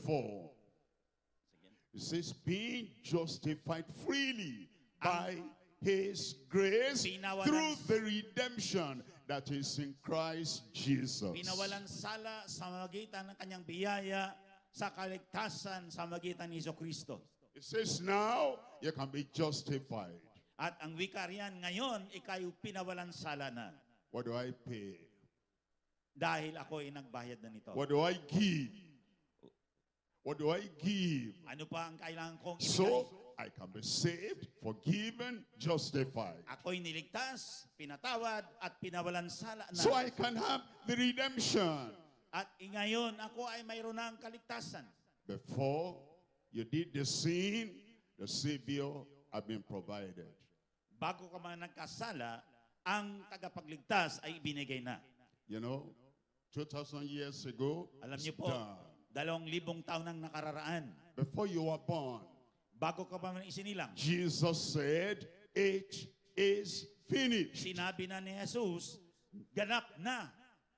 he says, being justified freely by his grace Pinawalan- through the redemption that is in Christ Jesus. Pinawalan sala sa magitan ng kanyang biyaya sa kaligtasan sa magitan ni Jesucristo. It says now you can be justified. At ang wikaryan ngayon, ikaw pinawalan sala na. What do I pay? Dahil ako ay nagbayad na nito. What do I give? What do I give? Ano pa ang kailangan kong ibigay? So I can be saved, forgiven, justified. Ako'y niligtas, pinatawad, at pinawalan sala na. So I can have the redemption. At ngayon, ako ay mayroon ng kaligtasan. Before you did the sin, the Savior had been provided. Bago ka man nagkasala, ang tagapagligtas ay ibinigay na. You know, 2,000 years ago, Alam it's niyo po, done. 2,000 taon nang nakararaan. Before you were born, Bago ka pa man isinilang, Jesus said, it is finished. sinabi na ni Jesus, ganap na.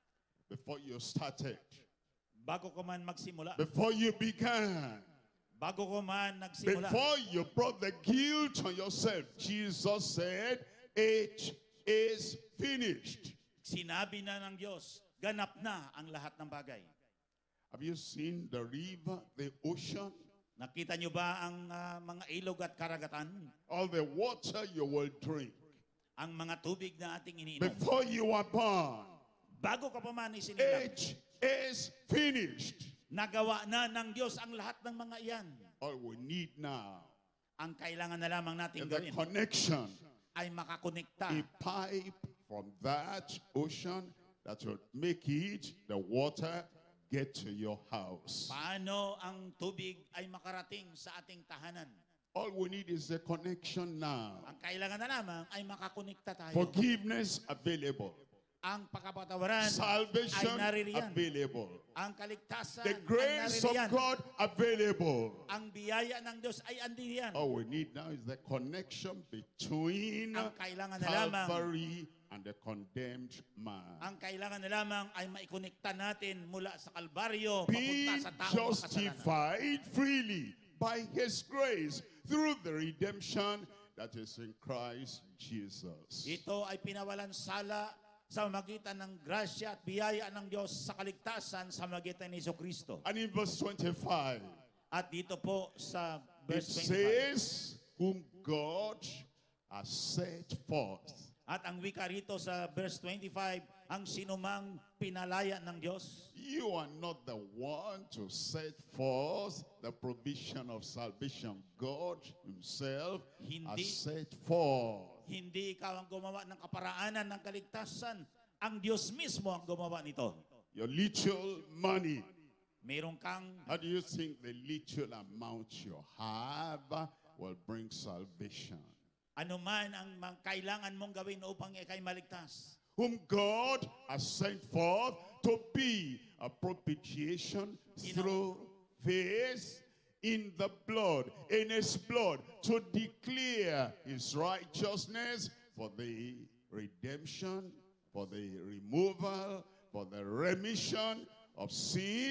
Before you started, Bago ka man magsimula, before you began, bago ka man nagsimula, before you brought the guilt on yourself, Jesus said, it is finished. sinabi na ng Diyos, ganap na ang lahat ng bagay. Have you seen the river, the ocean? Nakita niyo ba ang mga ilog at karagatan? All the water you will drink. Ang mga tubig na ating iniinom. Before you were born, Bago ka pa man isinilang, it is finished. nagawa na ng Diyos ang lahat ng mga iyan. All we need now Ang kailangan na lamang natin is the gawin connection, ay makakonekta a pipe from that ocean that will make it, the water, get to your house. paano ang tubig ay makarating sa ating tahanan. All we need is the connection now. Ang kailangan na lamang ay makakonekta tayo. Forgiveness available. Ang pagkapatawaran Salvation ay naririyan. available. Ang kaligtasan The ay grace of naririyan. God available. Ang biyaya ng Diyos ay andiriyan. All we need now is the connection between Ang kailangan na lamang, Calvary and the condemned man. ang kailangan na lamang ay maikonekta natin mula sa Kalbaryo Being papunta sa taong makasalanan. justified freely by His grace through the redemption that is in Christ Jesus. Ito ay pinawalan sala sa magitan ng grasya at biyaya ng Diyos sa kaligtasan sa magitan ni Jesucristo. And in verse 25, At dito po sa it verse 25. says, whom God has set forth. At ang wika rito sa verse 25, ang sinumang pinalaya ng Diyos. You are not the one to set forth the provision of salvation. God Himself has Hindi. set forth. Hindi ikaw ang gumawa ng kaparaanan ng kaligtasan. Ang Diyos mismo ang gumawa nito. Your little money. Meron kang, How do you think the little amount you have will bring salvation? ano man ang kailangan mong gawin upang ikay maligtas. Whom God has sent forth to be a propitiation through faith in the blood, in His blood, to declare His righteousness for the redemption, for the removal, for the remission of sins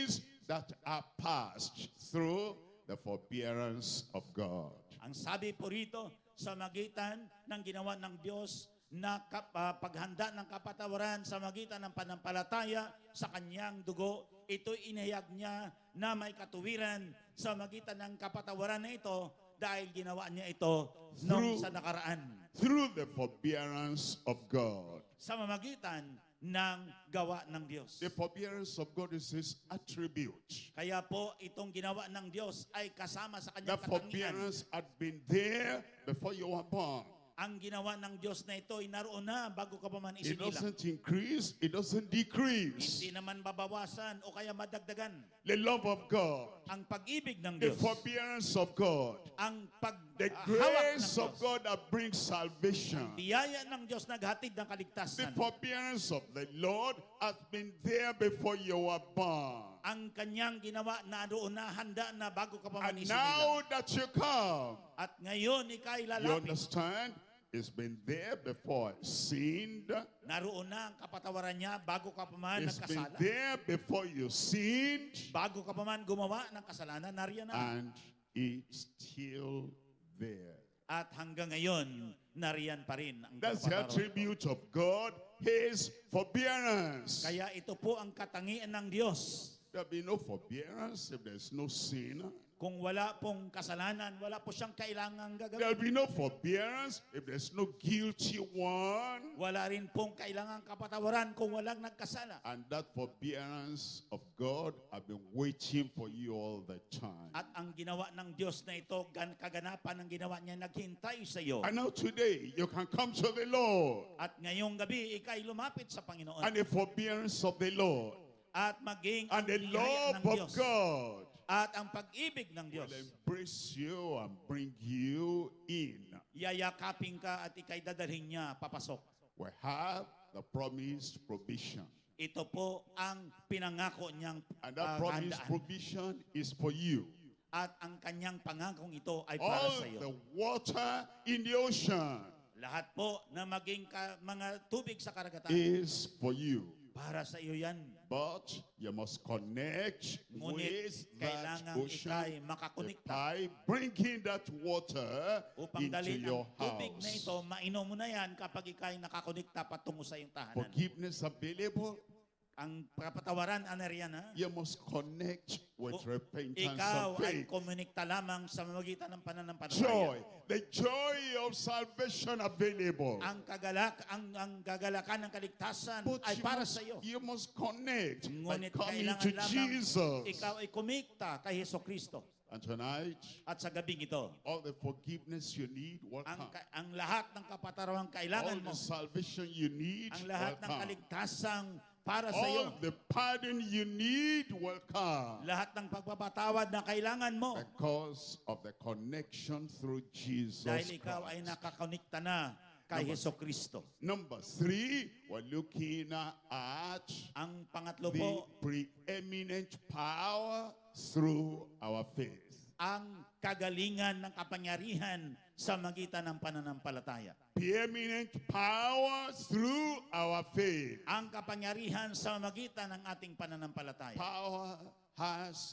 that are passed through the forbearance of God. Ang sabi po rito, sa magitan ng ginawa ng Diyos na paghanda ng kapatawaran sa magitan ng panampalataya sa kanyang dugo, ito'y inihayag niya na may katuwiran sa magitan ng kapatawaran na ito dahil ginawa niya ito noong sa nakaraan. Through the forbearance of God. Sa mamagitan ng gawa ng Diyos. The forbearance of God is His attribute. Kaya po itong ginawa ng Diyos ay kasama sa The kanyang katangian. forbearance had been there before you were born. Ang ginawa ng Diyos na ito ay naroon na bago ka pa man It isinilang. doesn't increase, it doesn't decrease. Hindi naman babawasan o kaya madagdagan. The love of God, Ang pag-ibig ng the Diyos, forbearance of God, ang the paghawak ng grace of Diyos, God that brings salvation. biyaya ng Diyos naghatid ng The kaligtasan. forbearance of the Lord has been there before you were born. Ang kanyang ginawa naroon na handa na bago ka pa man And isinilang. now that you come, At ngayon ikay you lalapit. understand? It's been there before I sinned. Naroon na ang kapatawaran niya bago ka pa man It's been nagkasala. there before you sinned. Bago ka pa man gumawa ng kasalanan, nariyan na. And it's still there. At hanggang ngayon, nariyan pa rin ang That's the kapatawaran. attribute of God, His forbearance. Kaya ito po ang katangian ng Diyos. There'll be no forbearance if there's no sin. Kung wala pong kasalanan, wala po siyang kailangang There'll gagawin. be no forbearance if there's no guilty one. Wala rin pong kailangang kapatawaran kung walang nagkasala. And that forbearance of God, I've been waiting for you all the time. At ang ginawa ng Diyos na ito, kaganapan ng ginawa niya, naghintay sa iyo. And now today, you can come to the Lord. At ngayong gabi, ikay lumapit sa Panginoon. And the forbearance of the Lord. At maging And the biyaya love ng of Diyos. God At ang pag-ibig ng Diyos. will embrace you and bring you in. Yayakapin ka at ikay dadalhin niya papasok. We have the promised provision. Ito po ang pinangako niyang And that promised kahandaan. provision is for you. At ang kanyang pangakong ito ay para All sa iyo. the water in the ocean Lahat po na maging mga tubig sa karagatan, is for you. para sa iyo yan. But you must connect Ngunit with that kailangan ikay ocean. The makakonekta pipe, bringing that water upang into dalhin your ang tubig na ito, house. mainom mo na yan kapag ikay nakakonekta patungo sa iyong tahanan. Forgiveness available. Ang kapatawaran, anariyan ha? You must connect with repentance Ikaw and ay faith. komunikta lamang sa magitan ng pananampalataya. Joy, the joy of salvation available. Ang gagalakan ng kaligtasan But ay para sa iyo. you must connect by Ngunit coming kailangan to lamang Jesus. ikaw ay kumikta kay Heso Kristo. And tonight, At sa gabing ito, all the forgiveness you need will come. ang lahat ng kapatarawang All kailangan mo, the salvation you need ang will lahat ng come. kaligtasang para sa iyo, All the pardon you need will come. lahat ng pagpapatawad na kailangan mo, Because of the connection through Jesus dahil ikaw ay Christ. nakakonekta na kay Heso Kristo. Number 3, we're looking at Ang pangatlo the po, preeminent power through our faith. ang kagalingan ng kapangyarihan sa magitan ng pananampalataya. Preeminent power through our faith. Ang kapangyarihan sa magitan ng ating pananampalataya. Power has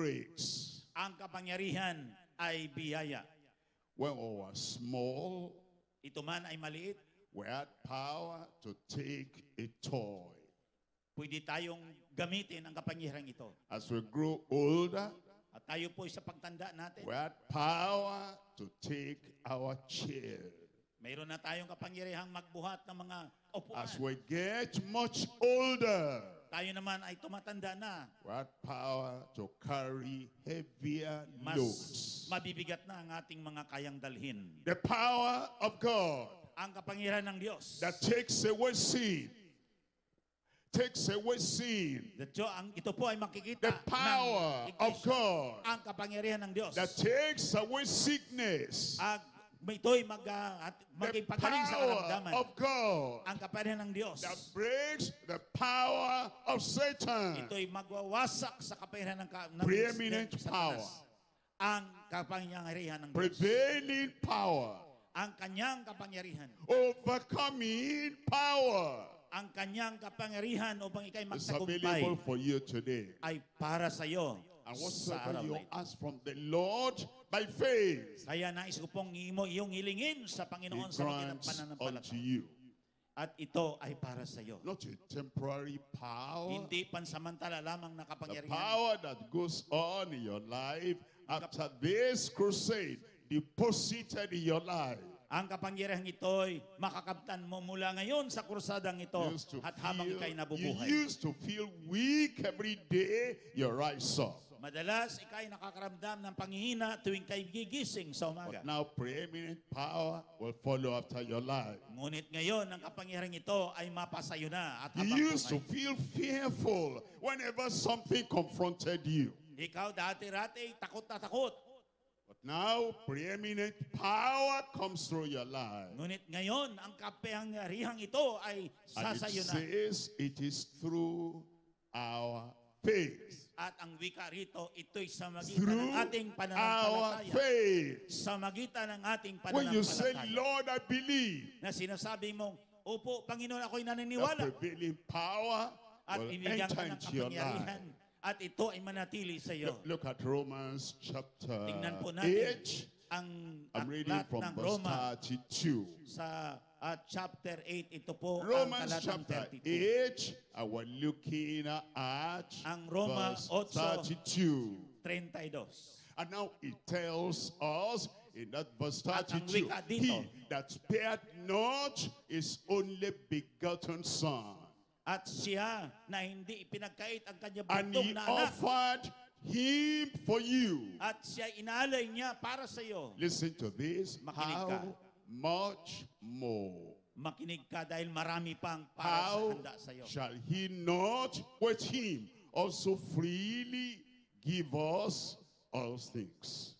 grace. Ang kapangyarihan ay biyaya. When we were small, Ito man ay maliit, we had power to take a toy. pwede tayong gamitin ang kapangyarihan ito. As we grow older, At tayo po sa pagtanda natin, we had power to take our chair. mayroon na tayong kapangyarihang magbuhat ng mga upuan. As we get much older, Tayo naman ay tumatanda na. we had power to carry heavier Mas loads. mabibigat na ang ating mga kayang dalhin. The power of God Ang kapangyarihan ng Diyos. that takes away sin. Takes away sin. Ito po ay makikita The power ng of iglesia. God Ang kapangyarihan ng Diyos. that takes away sickness. Ito'y maging The pagaling sa power karamdaman. of God Ang kapangyarihan ng Diyos. that breaks the power of Satan. Ito'y magwawasak sa kapangyarihan ng Preeminent Satanas. power. Ang kapangyarihan ng Diyos. Prevailing power. Ang kanyang kapangyarihan. Overcoming power. ang kanyang kapangyarihan upang ikay is magtagumpay available for you today. ay para sa iyo And sa whatsoever araw you na ito. ask from the Lord by faith, Kaya nais ko pong iyong hilingin sa He Panginoon sa magitan ng grants unto pananampalataya. you. At ito ay para sa iyo. Not a temporary power, Hindi pansamantala lamang na the kapangyarihan. power that goes on in your life after this crusade deposited in your life. Ang kapangyarihan ito'y makakamtan mo mula ngayon sa krusadang ito at habang ikay You nabubuhay. used to feel weak every day you rise up. Madalas ikay nakakaramdam ng panghihina tuwing kay gigising sa umaga. But now preeminent power will follow after your life. Ngunit ngayon, ang kapangyarihan ito ay mapasayo na at You habang used to buhay. feel fearful whenever something confronted you. Ikaw dati-rati takot na takot. But now preeminent power comes through your life. Ngunit ngayon, ang kapangyarihang ito ay And sasayo it na. says it is through our faith. At ang wika rito, ito'y sa magitan Through ng ating our pananampalataya. faith. Sa magitan ng ating When you say, pananampalataya. Lord, I believe, Na sinasabi mong, Opo, Panginoon, ako'y the naniniwala. prevailing power At will ibigyan enter ka ng into your kapangyarihan. life. At ito ay manatili sa iyo. Look at Romans chapter Tingnan po natin 8. ang I'm reading aklat from ng verse Roma 32. sa chapter 8. Ito po ang Romans talatang chapter 32. 8, and we're looking at Ang Roma verse 8, 32. 32. And now it tells us in that verse At ang 32, wika dito, he that spared not his only begotten son, At siya na hindi ipinagkait ang kanyang and bugtong he na anak. offered him for you. At siya inalay niya para sa iyo. Listen to this. Makinig ka. How much more? Makinig ka dahil marami pang para sa How handa sa iyo. shall he not with him also freely give us all things?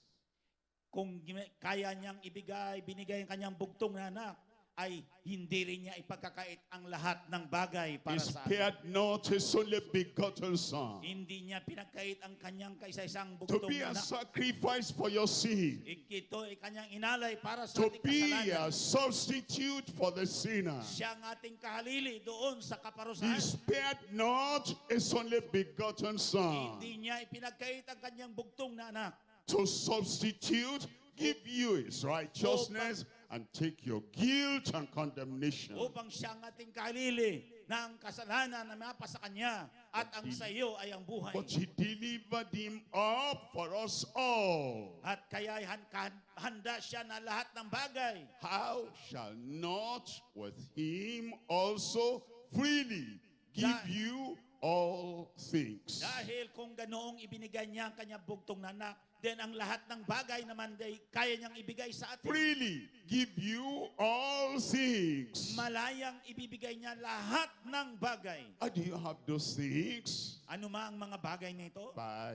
Kung kaya niyang binigay ang kanyang bugtong na anak, ay hindi rin niya ipagkakait ang lahat ng bagay He para sa atin. spared not his only begotten son Hindi niya pinagkait ang kanyang kaisa-isang to bugtong be na a anak. sacrifice for your sin, Ito ay kanyang inalay para sa to ating be kasalanan. a substitute for the sinner. Siya ang ating kahalili doon sa He kaparusahan. spared not his only begotten son Hindi niya ipinagkait ang kanyang bugtong na anak. to substitute, give you his righteousness, and take your guilt and condemnation. Upang siya ang ating kahalili ng kasalanan na mapa sa kanya at ang sa iyo ay ang buhay. But he delivered him up for us all. At kaya handa siya na lahat ng bagay. How shall not with him also freely give you all things? Dahil kung ganoong ibinigay niya ang kanyang bugtong na anak, then ang lahat ng bagay naman ay kaya niyang ibigay sa atin. Freely give you all things. Malayang ibibigay niya lahat ng bagay. How do you have those things? Ano ma ang mga bagay na ito? By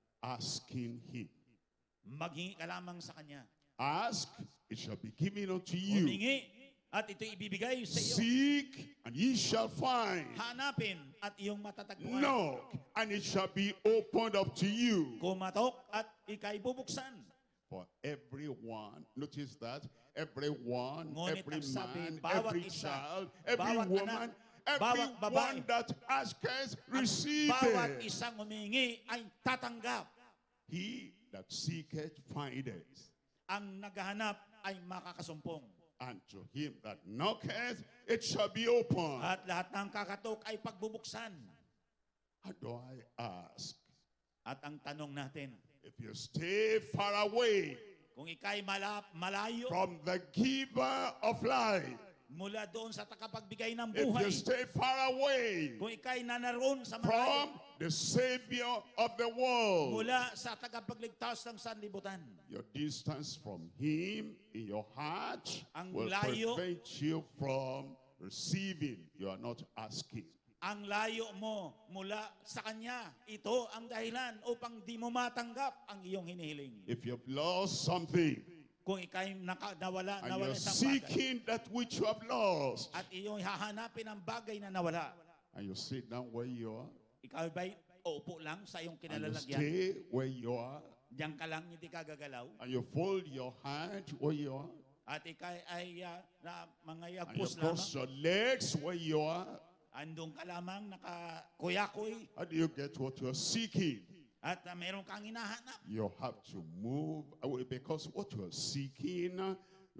asking him. Maghingi ka lamang sa kanya. Ask, it shall be given unto you. Humingi at ito ibibigay sa iyo. Seek, and ye shall find. Hanapin at iyong matatagpuan. Knock, and it shall be opened up to you. Kumatok at ikay bubuksan. For everyone, notice that, everyone, Ngunit every ang sabi, man, bawat every isa, child, every bawat woman, anak, bawat everyone babae, that asketh, receive Bawat it. isang humingi ay tatanggap. He that seeketh, findeth. Ang naghahanap ay makakasumpong. And to him that knocketh, it shall be opened. At lahat ng kakatok ay pagbubuksan. How do I ask? At ang tanong natin, If you stay far away kung ikay malayo from the giver of life, mula doon sa takapagbigay ng if you buhay, stay far away kung ikay nanaroon sa from malayo, the Savior of the world, mula sa tagapagligtas ng sanlibutan, your distance from Him in your heart Ang will layo- prevent you from receiving. You are not asking. ang layo mo mula sa Kanya, ito ang dahilan upang di mo matanggap ang iyong hinihiling. If you've lost something Kung ikay nawala and you're isang bagay, seeking that which you have lost, at iyong hahanapin ang bagay na nawala, and you sit down where you are, ikaw ba'y upo lang sa iyong and you kinalalagyan? stay where you are, Diyan ka lang, hindi ka gagalaw? and you fold your hand where you are, At ikay ay na mga And you yagpos cross lamang. your legs where you are. Andong ka lamang nakakuyakoy. How do you get what you're seeking? At meron kang hinahanap. You have to move away because what you're seeking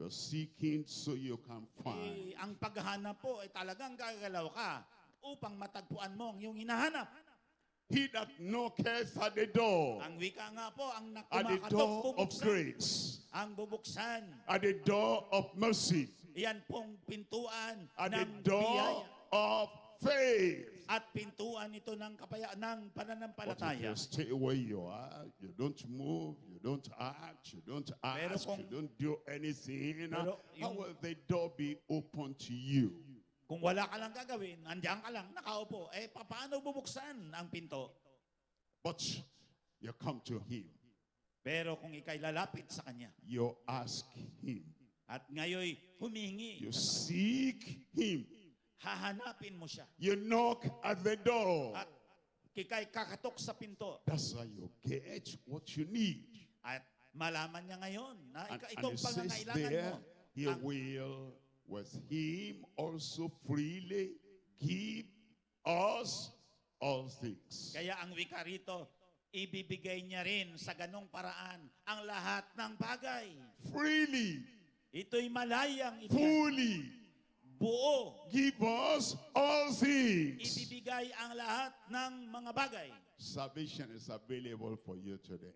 so you can find. Ang paghahanap po ay talagang gagalaw ka upang matagpuan mo ang iyong hinahanap. He that knocketh at the door, Ang wika nga po, ang at the kumakatok, door of bubuksan. grace, Ang bubuksan. at the door of mercy, Iyan pong pintuan at the ng door biyaya. of faith. At pintuan ito ng ng But if pananampalataya. you stay where you are, you don't move, you don't act, you don't ask, kung- you don't do anything, Pero how yung- will the door be open to you? Kung wala ka lang gagawin, andiyan ka lang, nakaupo, paano bubuksan ang pinto? But you come to him, Pero kung ikay lalapit sa kanya, you ask him, at ngayoy humingi, you seek him, hahanapin mo siya. you knock at the door. At kikay kakatok sa pinto. That's how you get what you need. At malaman niya ngayon na And itong it says pangangailangan there, mo. he Ang- will with him also freely give us all things. Kaya ang wika rito, ibibigay niya rin sa ganong paraan ang lahat ng bagay. Freely, Ito'y malayang ibigay. fully Buo. give us all things. Ibibigay ang lahat ng mga bagay. Salvation is available for you today.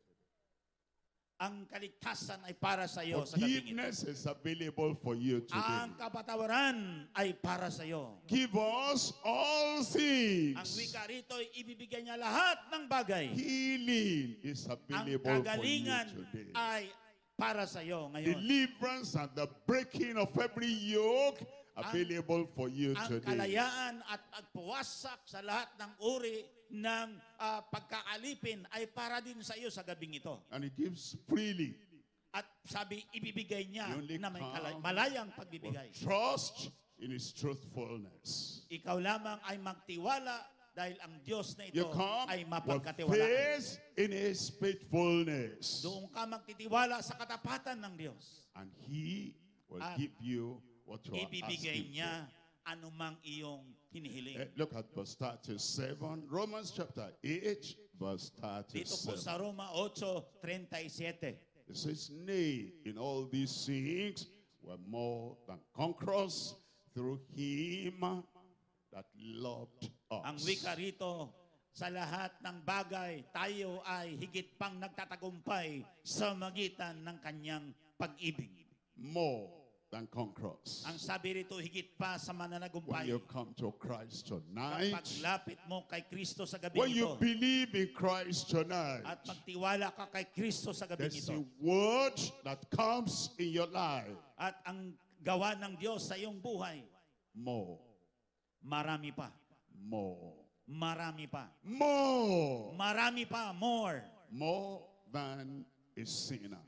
Ang kaligtasan ay para sa iyo sa gabing ito. Forgiveness is available for you today. Ang kapatawaran ay para sa iyo. Give us all Ang things. wika rito ay ibibigay niya lahat ng bagay. Healing is Ang available for you kagalingan today. ay para sa iyo ngayon. Deliverance and the breaking of every yoke available for you Ang today. kalayaan at pagpuwasak sa lahat ng uri ng pagkaalipin ay para din sa iyo sa gabing ito. And he gives freely. At sabi, ibibigay niya You only na may come malayang with pagbibigay. trust in his truthfulness. Ikaw lamang ay magtiwala dahil ang Diyos na You ito come ay with mapagkatiwalaan. faith in his faithfulness. Doon ka magtitiwala sa katapatan ng Diyos. And he will At give you what you are Ibibigay asking niya for. anumang iyong hinihiling. Look at verse 37. Romans chapter 8, verse Dito po 37. sa Roma 8:37. It says, nay, in all these things we're more than conquerors through him that loved us. Ang wika rito, sa lahat ng bagay, tayo ay higit pang nagtatagumpay sa magitan ng kanyang pag-ibig. More than conquerors. Ang sabi rito, higit pa sa When mananagumpay. you come to Christ tonight, Paglapit mo kay Kristo sa when gabing you ito, believe in Christ tonight, at magtiwala ka kay Kristo sa gabing there's ito, a word that comes in your life. at ang gawa ng Diyos sa iyong buhay, More, marami pa. more, Marami pa. more, Marami pa. More. more than a sinner.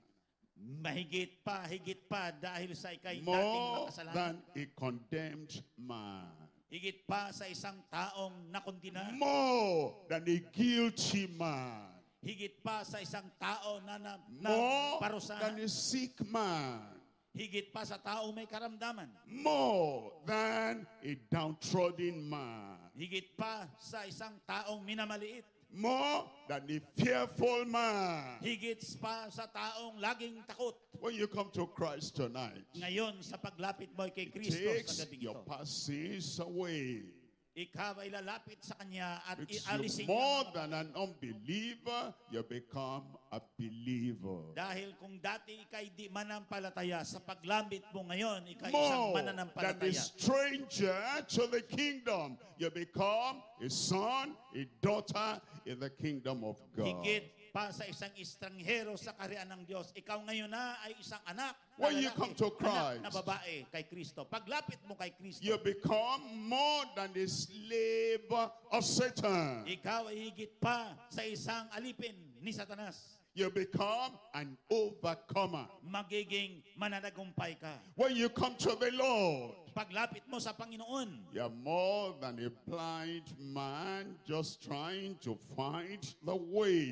Mahigit pa, higit pa dahil sa ikay dating More makasalanan. than a condemned man. Higit pa sa isang taong nakondina. More than a guilty man. Higit pa sa isang tao na More than parusahan. a sick man. Higit pa sa tao may karamdaman. More than a downtrodden man. Higit pa sa isang taong minamaliit. More than a fearful man. Higit pa sa taong laging takot. When you come to Christ tonight, Ngayon, sa paglapit mo kay Kristo takes sa gabing your ito, past sins away. ikaw ay lalapit sa Kanya at Makes ialisin you more niya. than an unbeliever, you become a believer. Dahil kung dati ikay di manampalataya, sa paglambit mo ngayon, ikay isang More than a mananampalataya. stranger to the kingdom, you become a son, a daughter in the kingdom of God. Higit pa sa isang estranghero sa kaharian ng Diyos, ikaw ngayon na ay isang anak na When you lalaki, come to Christ, anak na babae kay Kristo. Paglapit mo kay Kristo, You become more than a slave of Satan. ikaw ay higit pa sa isang alipin ni Satanas. You become an overcomer. Magiging mananagumpay ka. When you come to the Lord, Paglapit mo sa Panginoon, you're more than a blind man just trying to find the way.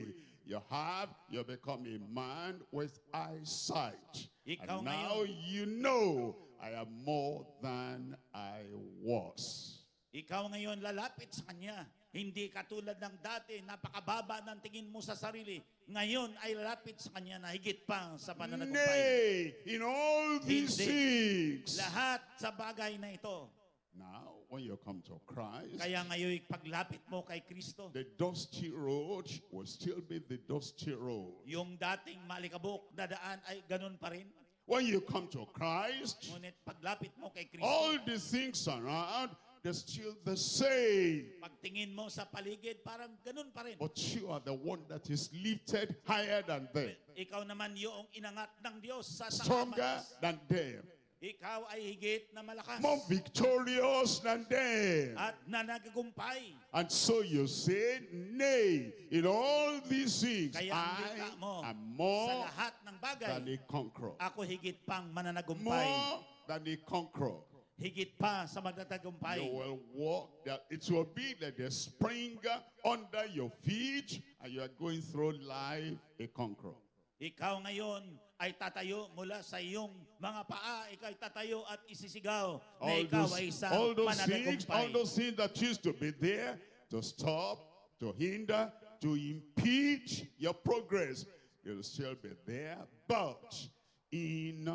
you become a man with eyesight. Ikaw And now you know I am more than I was. Ikaw ngayon lalapit sa Kanya. Hindi katulad ng dati, napakababa ng tingin mo sa sarili. Ngayon ay lalapit sa Kanya na higit pa sa pananagumpay. Nay, in all these things. Lahat sa bagay na ito. Now, when you come to Christ, Kaya ngayon paglapit mo kay Kristo, the dusty road will still be the dusty road. yung dating malikabok na daan ay ganun pa rin. When you come to Christ, Ngunit paglapit mo kay Kristo, all the things around, they're still the same. pagtingin mo sa paligid, parang ganun pa rin. But you are the one that is lifted higher than them, Ikaw naman yung inangat ng Diyos sa stronger tanghamas. than them, Ikaw ay higit na malakas more victorious than them. at nanagagumpay. And so you say, nay, in all these things, Kaya ang I wika mo am sa more lahat ng bagay, than a conqueror. ako higit pang mananagumpay. More than a conqueror. Higit pa sa magtatagumpay. You will walk, that it will be like the spring under your feet, and you are going through life a conqueror. Ikaw ngayon ay tatayo mula sa iyong mga paa. Ikaw ay tatayo at isisigaw na ikaw ay isang all those mananagumpay. things that used to be there to stop, to hinder, to impede your progress, they'll still be there. But in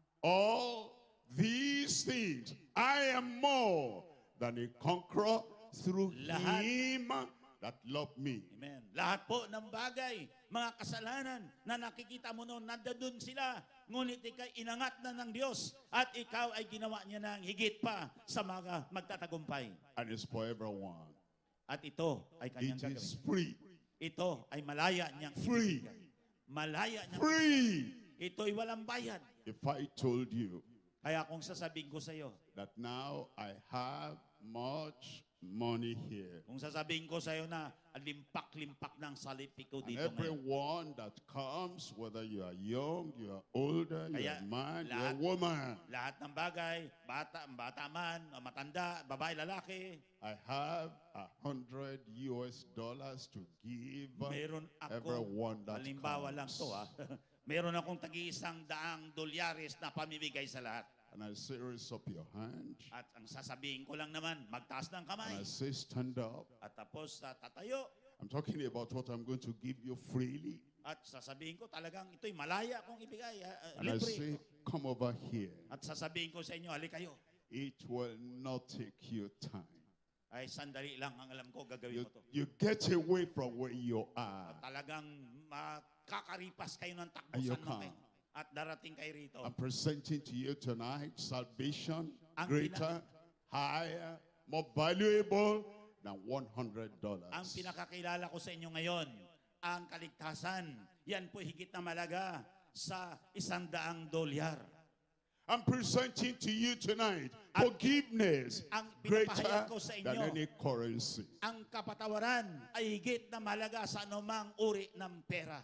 all these things, I am more than a conqueror through Lahat. him that loved me. Amen. Lahat po ng bagay, mga kasalanan na nakikita mo noon, nandoon sila. Ngunit ikay inangat na ng Diyos at ikaw ay ginawa niya ng higit pa sa mga magtatagumpay. And it's for everyone. At ito ay kanyang It is gagawin. free. Ito ay malaya niyang Free. ibigay. Malaya niyang Free. Ito ay walang bayad. If I told you Kaya kung sasabihin ko sa iyo, that now I have much money here, kung sasabihin ko sa iyo na limpak-limpak ng salipi ko and dito ngayon. everyone that comes, whether you are young, you are older, you Kaya are man, you are lahat- woman, Lahat ng bagay, bata man, o matanda, babae, lalaki, I have $100 to give meron ako, everyone that halimbawa lang comes. to meron akong $100 na pamimigay sa lahat. And I say, raise up your hand. At ang sasabihin ko lang naman, magtaas ng kamay. And I say, stand up. At tapos tatayo. I'm talking about what I'm going to give you freely. At sasabihin ko talagang ito'y malaya kong ibigay. And I Libre. say, come over here. At sasabihin ko sa inyo, halika kayo. It will not take you time. Ay sandali lang ang alam ko, gagawin mo to. You get away from where you are. Talagang makakaripas kayo ng takbo And you sa norte. come. At darating kayo rito. I'm presenting to you tonight salvation Ang greater, higher, more valuable than $100. Ang pinakakilala ko sa inyo ngayon, ang kaligtasan, yan po higit na malaga sa $100. I'm presenting to you tonight forgiveness Ang greater pinapahayag ko sa than inyo, any currency. ang kapatawaran ay higit na malaga sa anumang uri ng pera.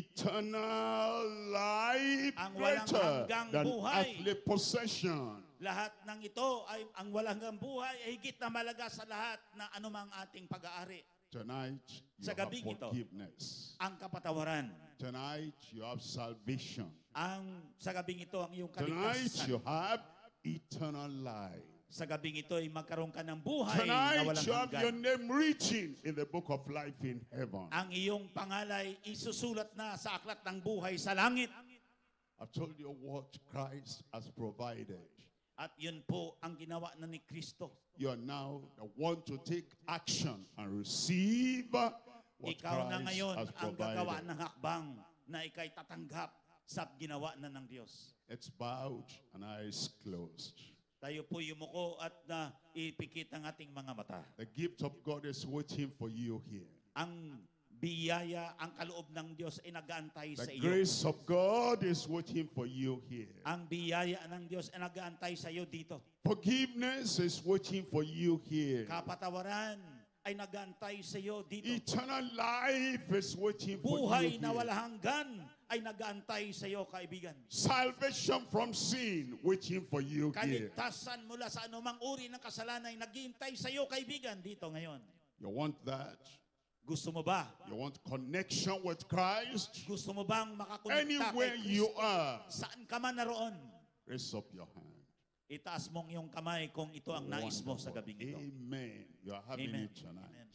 Eternal life Ang walang greater hanggang than buhay. earthly possession. Lahat ng ito ay ang walang hanggang buhay ay higit na malaga sa lahat na anumang ating pag-aari. Tonight, you Sa have gabing ito. forgiveness. Ang kapatawaran. Tonight, you have salvation. Sa gabing ito ang iyong Tonight, you kaligtasan. have eternal life. Sa gabing ito ay magkaroon ka ng buhay na Tonight, walang you have your hanggan. name written in the book of life in heaven. Ang iyong pangalay isusulat na sa aklat ng buhay sa langit. I've told you what Christ has provided. At yun po ang ginawa na ni Kristo. You are now the one to take action and receive what Ikaw na Christ ngayon has ang gagawa provided. ng hakbang na ikay tatanggap sa ginawa na ng Diyos. It's bowed and eyes closed. Tayo po yumuko at na ipikit ang ating mga mata. The gift of God is waiting for you here. Ang biyaya, ang kaloob ng Diyos ay nag-aantay sa The iyo. grace of God is waiting for you here. Ang biyaya ng Diyos ay nag-aantay sa iyo dito. Forgiveness is waiting for you here. Kapatawaran ay nag-aantay sa iyo dito. Eternal life is waiting for Buhay you na here. wala hanggan ay nag-aantay sa iyo, kaibigan. Salvation from sin waiting for you here. Kaligtasan mula sa anumang uri ng kasalanan ay naghihintay sa iyo, kaibigan, dito ngayon. You want that? Gusto mo ba? You want connection with Christ? Gusto mo bang makakonekta Anywhere kay you Kristo? are, Saan ka man naroon? raise up your hand. Itaas mong iyong kamay kung ito ang nais mo sa Wonderful. gabing ito. Amen. You are having Amen. it tonight. Amen.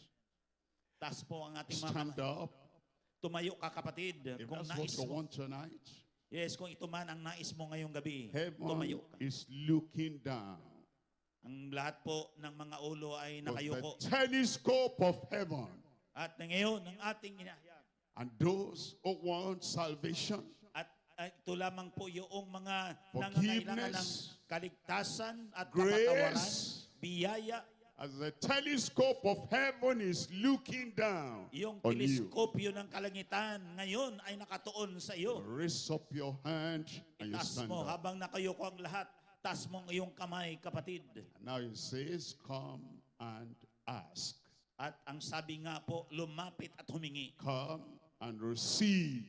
Taas po ang ating mga Stand kamay. up. Tumayo ka kapatid. If Kung that's what nais you mo. want tonight. Yes, kung ito man ang nais mo ngayong gabi. Heaven Tumayo ka. is looking down. Ang lahat po ng mga ulo ay With nakayuko. the telescope of heaven. At ngayon, ang ating inahayag. And those who want salvation, At ito lamang po yung mga nangangailangan ng forgiveness, kaligtasan at kapatawaran, grace, biyaya, as the telescope of heaven is looking down yung on you. teleskopyo ng kalangitan ngayon ay nakatuon sa iyo. Raise up your hand and you Itaas stand mo up. habang nakayuko ang lahat. Taas mo ang iyong kamay, kapatid. And now it says, come and ask. At ang sabi nga po, lumapit at humingi. Come and receive.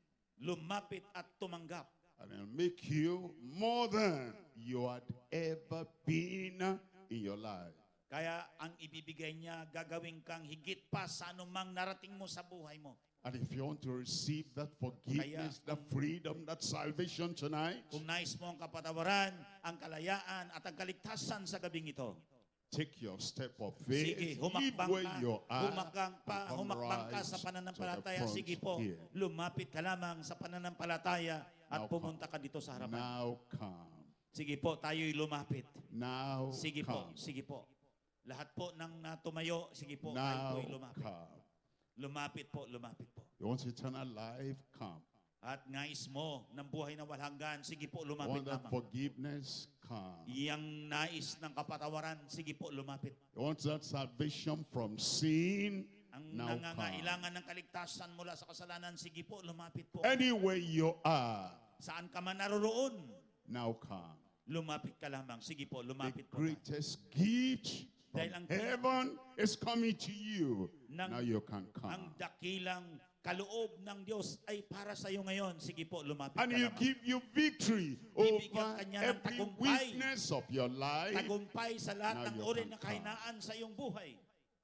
Lumapit at tumanggap. And it'll make you more than you had ever been in your life. Kaya ang ibibigay niya, gagawin kang higit pa sa anumang narating mo sa buhay mo. And if you want to receive that forgiveness, that freedom, that salvation tonight, Kung nais mo ang kapatawaran, ang kalayaan at ang kaligtasan sa gabing ito, take your step of sige, faith, leave humakbang where ka, you are, and humakbang ka come sa rise pananampalataya. to the Sige front po, here. lumapit ka lamang sa pananampalataya at Now pumunta ka dito sa harapan. Now come. Sige po, tayo'y lumapit. Now Sige po, come. sige po. Lahat po ng tumayo, sige po, tayo Now po'y lumapit. come. Lumapit po, lumapit po. You want eternal life? Come. At ngais mo ng buhay na walang hanggan, sige po, You lumapit want that lamang. forgiveness? Come. Iyang nais ng kapatawaran, sige po, lumapit. You want that salvation from sin? Ang Now come. nangangailangan ng kaligtasan mula sa kasalanan, sige po, lumapit po. Anywhere you are, Saan ka man naroroon, now come. lumapit ka lamang. Sige po, The lumapit po. tayo. greatest gift from Dahil ang heaven is coming to you. Nang- Now you can Ang come. dakilang kaloob ng Diyos ay para sa iyo ngayon. Sige po, lumapit And ka He'll lamang. give you victory Bibigyan over ka niya ng every tagumpay. weakness of your life. Tagumpay sa lahat Now ng you uri can na kahinaan sa iyong buhay.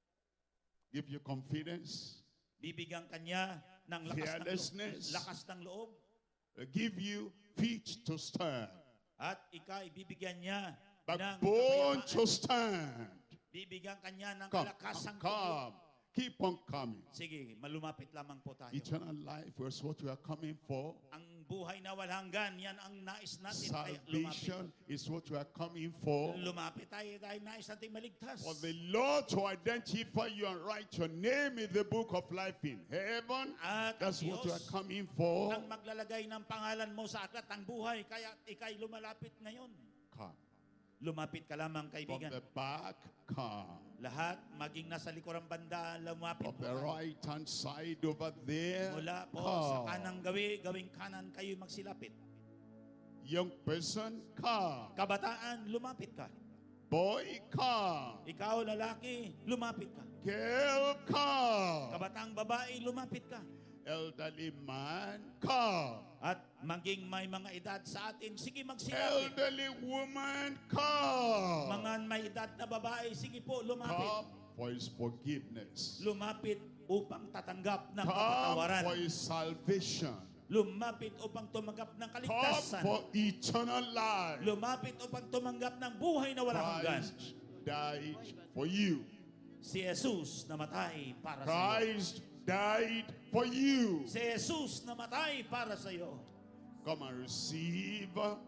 Give you confidence. Bibigyan ka niya ng Fearlessness. lakas ng loob. Give you feet to stand. At ikay, bibigyan niya ng Backbone kapayapaan. to stand. Bibigyan ka niya ng Come, kalakasang come. Keep on coming. Sige, malumapit lamang po tayo. Eternal life is what we are coming for. Ang buhay na walang hanggan, yan ang nais natin. Kaya lumapit. Salvation is what we are coming for. Lumapit tayo dahil nais natin maligtas. For the Lord to identify you and write your name in the book of life in heaven. At That's ang what we are Diyos coming for. nang maglalagay ng pangalan mo sa aklat ng buhay, kaya ikay lumalapit ngayon. Come. Lumapit ka lamang, From kaibigan. the back, come. Lahat, maging nasa likurang banda, lumapit From po the kayo. right hand side over there, Mula po sa come. kanang gawing kanan kayo magsilapit. Young person, come. Kabataan, lumapit ka. Boy, come. Ikaw, lalaki, lumapit ka. Girl, come. Kabataang babae, lumapit ka. Elderly man, come. At maging may mga edad sa atin, sige magsilapit. Elderly woman, come. Mga may edad na babae, sige po, lumapit. Come for his forgiveness. Lumapit upang tatanggap ng Come kapatawaran. for his salvation. Lumapit upang tumanggap ng Come kaligtasan. for eternal life. Lumapit upang tumanggap ng buhay na walang hanggan. Christ died for you. Si Jesus namatay para sa iyo. Christ died for you. Si Jesus namatay para sa iyo. Come and receive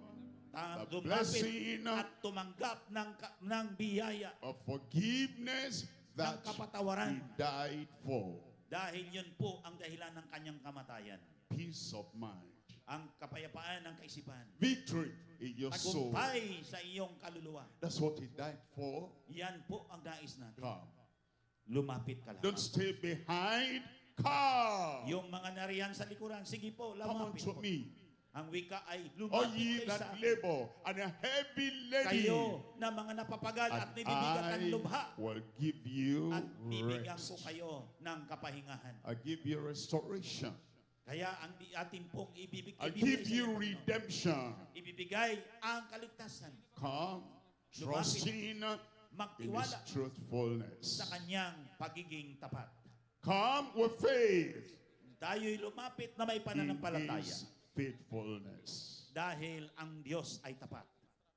the Lumapit blessing at tumanggap ng biyaya of forgiveness that kapatawaran. he died for. Dahil yun po ang dahilan ng kanyang kamatayan. Peace of mind. Ang kapayapaan ng kaisipan. Victory in your soul. Tagumpay sa iyong kaluluwa. That's what he died for. Yan po ang nais natin. Come. Lumapit ka Don't lang. stay behind. Come. Yung mga nariyan sa likuran, sige po, Come lumapit unto po. me. Ang wika ay All lumapit ye kayo that sa akin. labor and are heavy laden, Kayo na mga napapagal at and nibibigat ng I lubha. will give you At bibigyan ko rest. kayo ng kapahingahan. I give you restoration. Kaya ang ating pong I give you Panginoon, redemption. ibibigay ang kaligtasan. Come, trusting in His Magtiwala truthfulness. sa kanyang pagiging tapat. come with faith Tayo'y lumapit na may in pananampalataya. His faithfulness. Dahil ang Diyos ay tapat.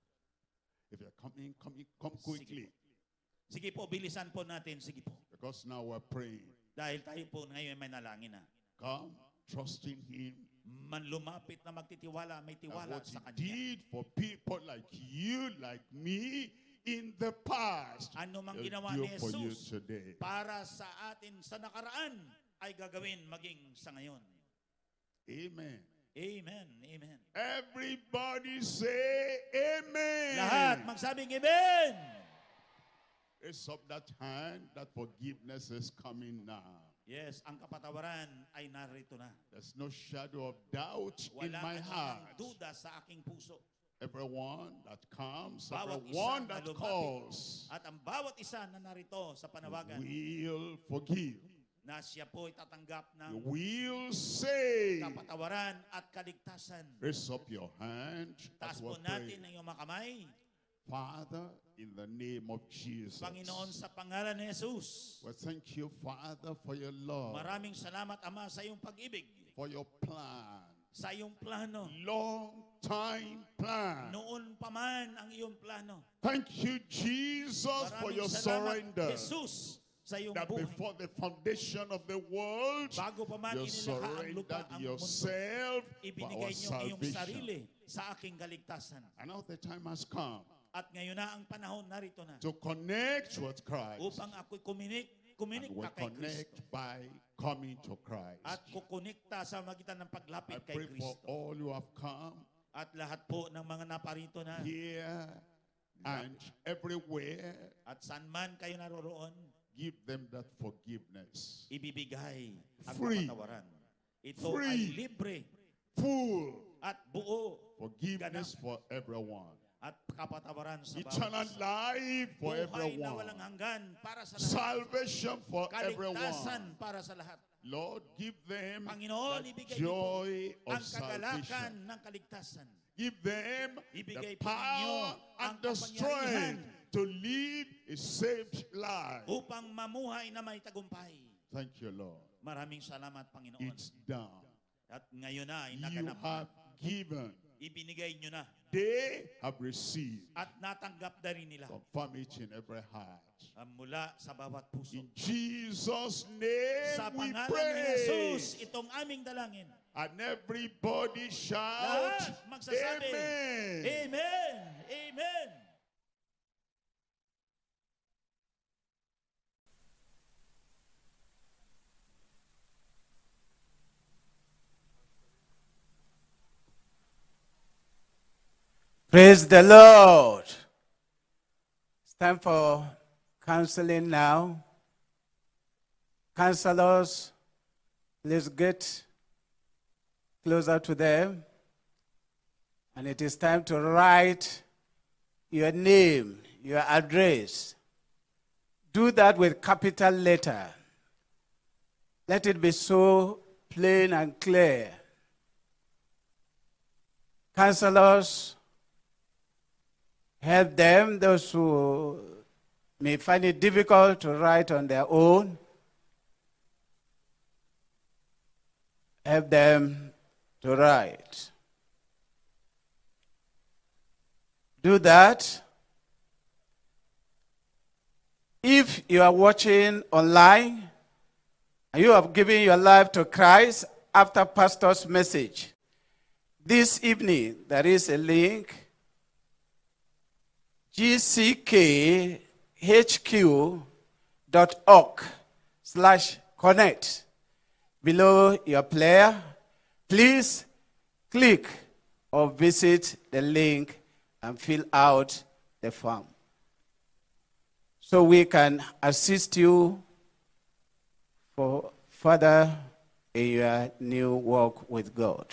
If you're coming, come quickly. Sige po, bilisan po natin. Sige po. Because now we're praying. Dahil tayo po ngayon may nalangin na. Come, trusting Him. Lumapit na magtitiwala, may And tiwala what sa He Kanya. did for people like you, like me, in the past, Ano mang He'll ginawa do ni for you Jesus today. para sa atin sa nakaraan ay gagawin maging sa ngayon. Amen. Amen. Amen. Everybody say Amen. Lahat magsabing Amen. Raise up that hand. That forgiveness is coming now. Yes, ang kapatawaran ay narito na. There's no shadow of doubt in Wala my ka namang heart. duda sa aking puso. Everyone that comes, Bawat everyone isa na that lumapit. calls At ang bawat isa na narito sa panawagan will forgive. na siya po ay tatanggap ng You will say. kapatawaran at kaligtasan. Raise up your hand. Taas As po we're natin praying. ang iyong mga kamay. Father, in the name of Jesus. Panginoon, sa pangalan ni Jesus, We thank you, Father, for your love, maraming salamat, Ama, sa iyong pag-ibig, for your plan. sa iyong plano. Long time plan. Noon pa man ang iyong plano. Thank you, Jesus, for Maraming your salamat, surrender. Jesus, sa iyong That buhay. before the foundation of the world, Bago pa man you inilikha ang lupa, surrendered ang mundo, yourself for ibinigay our niyo ang iyong salvation. sarili sa aking kaligtasan. And now the time has come At ngayon na ang panahon, narito na, to connect with Christ. upang ako'y And kuminikta we kay connect Kristo. by coming to Christ. At kukunikta sa magitan ng I paglapit kay pray for Kristo. all who have come At lahat po ng mga naparito na, here and everywhere. at saan man kayo naroroon, Give them that forgiveness. ibibigay ang Free. kapatawaran. Ito Free. ay libre Full at buo forgiveness for everyone. at kapatawaran sa Eternal bawat isa. life for Buhay na everyone. walang hanggan para sa lahat. Salvation for everyone. Kaligtasan para sa lahat. Lord, give them Panginoon, the ibigay niyo po joy of ang kagalakan salvation. ng kaligtasan. Give them Ibigay the po ninyo power and ang the kapangyarihan strength to live a saved life. upang mamuhay na may tagumpay. Thank you, Lord. Maraming salamat, Panginoon. It's done. At ngayon na, ay You naganap na. have given. Ibinigay nyo na. They have received. At natanggap na rin nila. Confirm it in every heart. Mula sa bawat puso. In Jesus' name Sa we pangalan ni pray. Jesus, itong aming dalangin. And everybody shout, Lahat magsasabi, Amen. Amen! Amen! Praise the Lord. It's time for counseling now. Counselors, let's get closer to them. And it is time to write your name, your address. Do that with capital letter. Let it be so plain and clear. Counselors, help them, those who may find it difficult to write on their own. Help them to write. Do that. If you are watching online and you have given your life to Christ after pastor's message, this evening there is a link, gckhq.org/connect. Below your player, please click or visit the link and fill out the form so we can assist you for further in your new walk with God.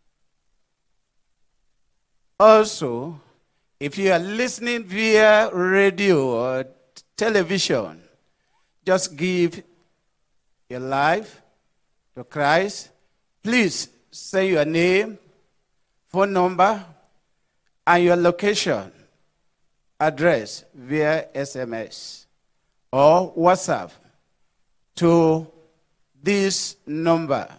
Also, if you are listening via radio or television, just give your life to Christ. Please say your name, phone number, and your location, address via SMS or WhatsApp to this number: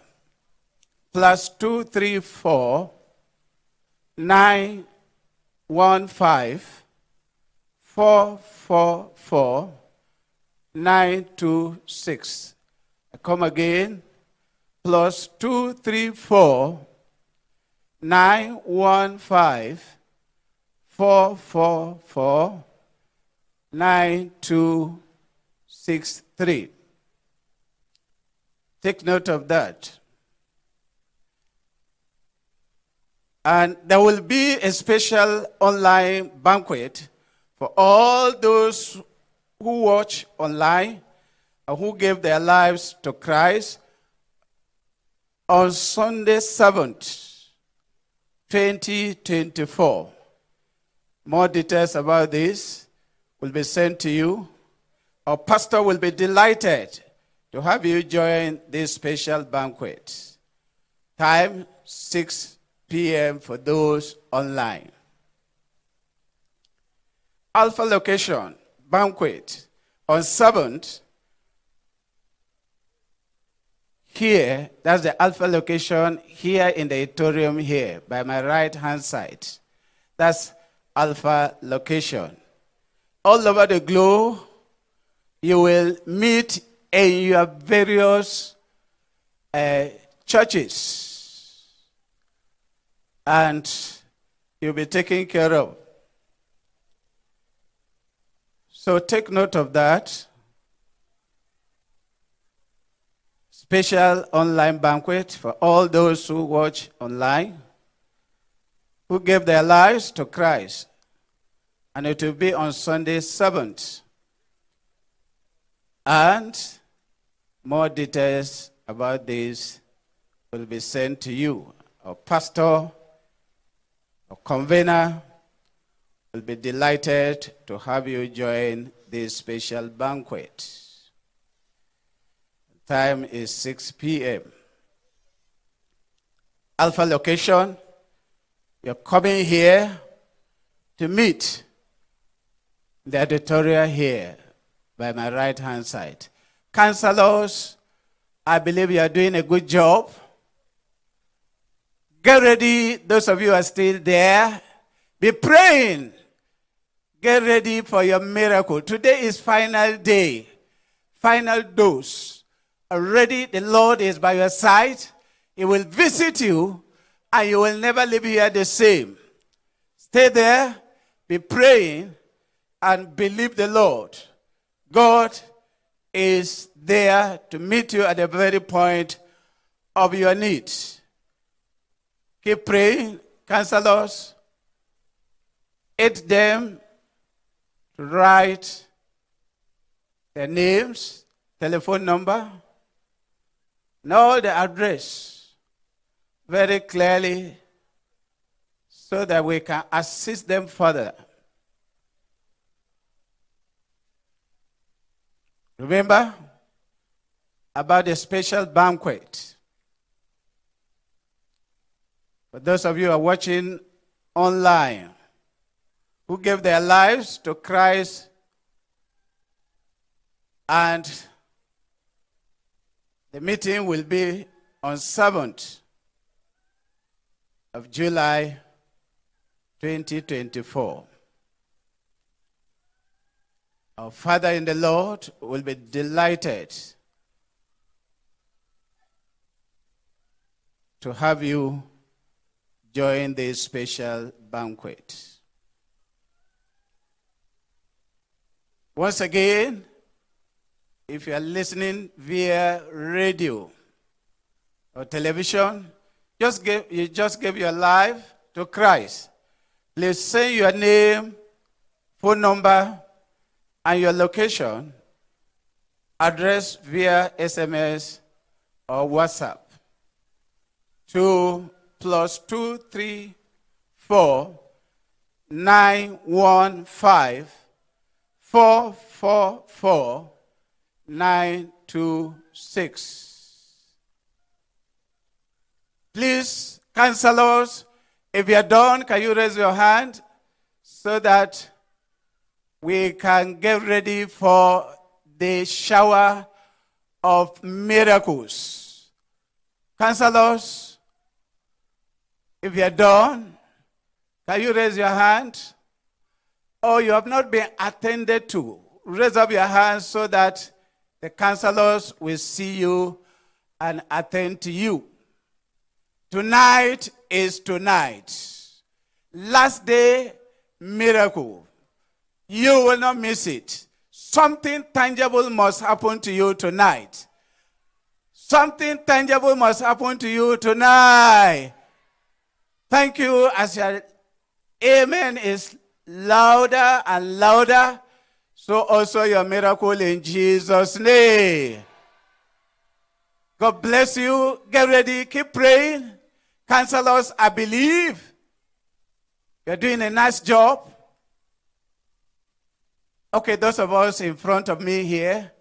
+234 915 444 926. I come again: +234 915 444 9263. Take note of that. And there will be a special online banquet for all those who watch online and who gave their lives to Christ on Sunday 7th, 2024. More details about this will be sent to you. Our pastor will be delighted to have you join this special banquet. Time 6 p.m. for those online. Alpha location banquet on 7th. Here, that's the Alpha location here in the auditorium here by my right hand side. That's Alpha location. All over the globe, you will meet in your various churches, and you'll be taken care of. So take note of that. Special online banquet for all those who watch online, who gave their lives to Christ. And it will be on Sunday 7th. And more details about this will be sent to you. Our pastor, our convener, will be delighted to have you join this special banquet. Time is 6 p.m. Alpha location, you're coming here to meet the auditorium here by my right-hand side. Counselors, I believe you are doing a good job. Get ready, those of you who are still there. Be praying. Get ready for your miracle. Today is final day, final dose. Already the Lord is by your side. He will visit you, and you will never leave here the same. Stay there, be praying, and believe the Lord. God is there to meet you at the very point of your need. Keep praying, counselors. Aid them to write their names, telephone number, and all the address very clearly so that we can assist them further. Remember about the special banquet. For those of you who are watching online, who gave their lives to Christ, and the meeting will be on 7th of July 2024. Our Father in the Lord will be delighted to have you join this special banquet. Once again, if you are listening via radio or television, you just give your life to Christ. Please say your name, phone number, and your location, address via SMS or WhatsApp to +234 915 444 926. Please, counselors, if you are done, can you raise your hand so that we can get ready for the shower of miracles. Counselors, if you're done, can you raise your hand? Or you have not been attended to, raise up your hand so that the counselors will see you and attend to you. Tonight is tonight. Last day, miracle. You will not miss it. Something tangible must happen to you tonight. Something tangible must happen to you tonight. Thank you as your amen is louder and louder. So also your miracle in Jesus' name. God bless you. Get ready. Keep praying. Counselors, I believe you're doing a nice job. Okay, those of us in front of me here.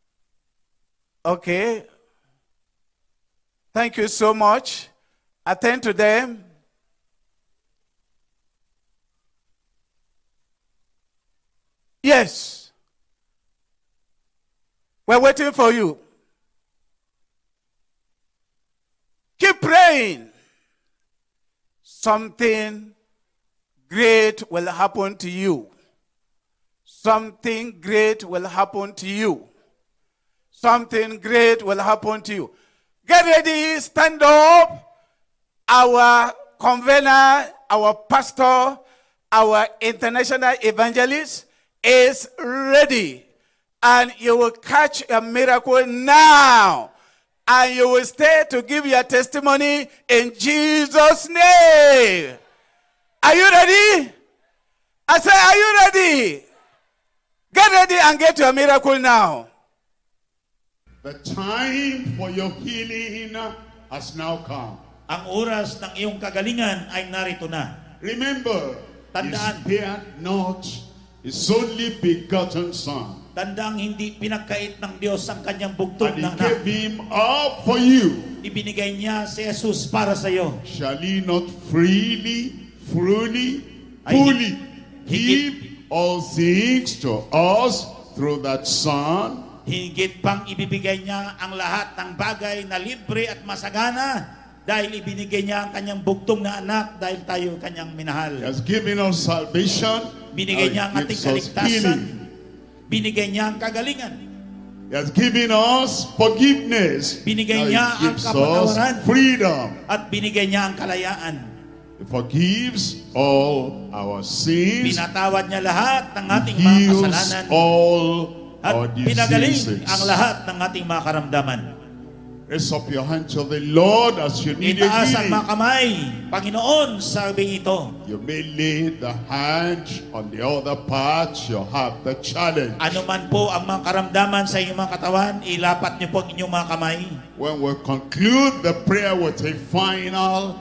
Okay. Thank you so much. Attend to them. Yes. We're waiting for you. Keep praying. Something great will happen to you. Something great will happen to you. Something great will happen to you. Get ready, stand up. Our convener, our pastor, our international evangelist is ready. And you will catch a miracle now. And you will stay to give your testimony in Jesus' name. Are you ready? I say, are you ready? Get ready and get your miracle now. The time for your healing has now come. Ang oras ng iyong kagalingan ay narito na. Remember, he Tandaan. spared not his only begotten Son, Tandang hindi pinagkait ng Diyos ang kanyang bugtong and he na gave anak. him up for you. Ibinigay niya si Jesus para sa iyo. Shall he not freely, fully He give all things to us through that Son? Higit pang ibibigay niya ang lahat ng bagay na libre at masagana dahil ibinigay niya ang kanyang bugtong na anak dahil tayo kanyang minahal. He has given us salvation. Binigay Now niya ang he ating gives us kaligtasan. healing. Binigay niya ang kagalingan. He has given us forgiveness. Binigay Now niya he ang gives kapatawaran. us freedom. At binigay niya ang kalayaan. He forgives all our sins. Pinatawad niya lahat ng He ating mga heals kasalanan. all our At pinagaling diseases. ang lahat ng ating mga karamdaman. Raise up your hand to the Lord as you need a Itaas ang mga healing. kamay. Panginoon, sabi ito. You may lay the hand on the other part. You have the challenge. Ano man po ang mga karamdaman sa inyong mga katawan, ilapat niyo po ang inyong mga kamay. When we conclude the prayer with a final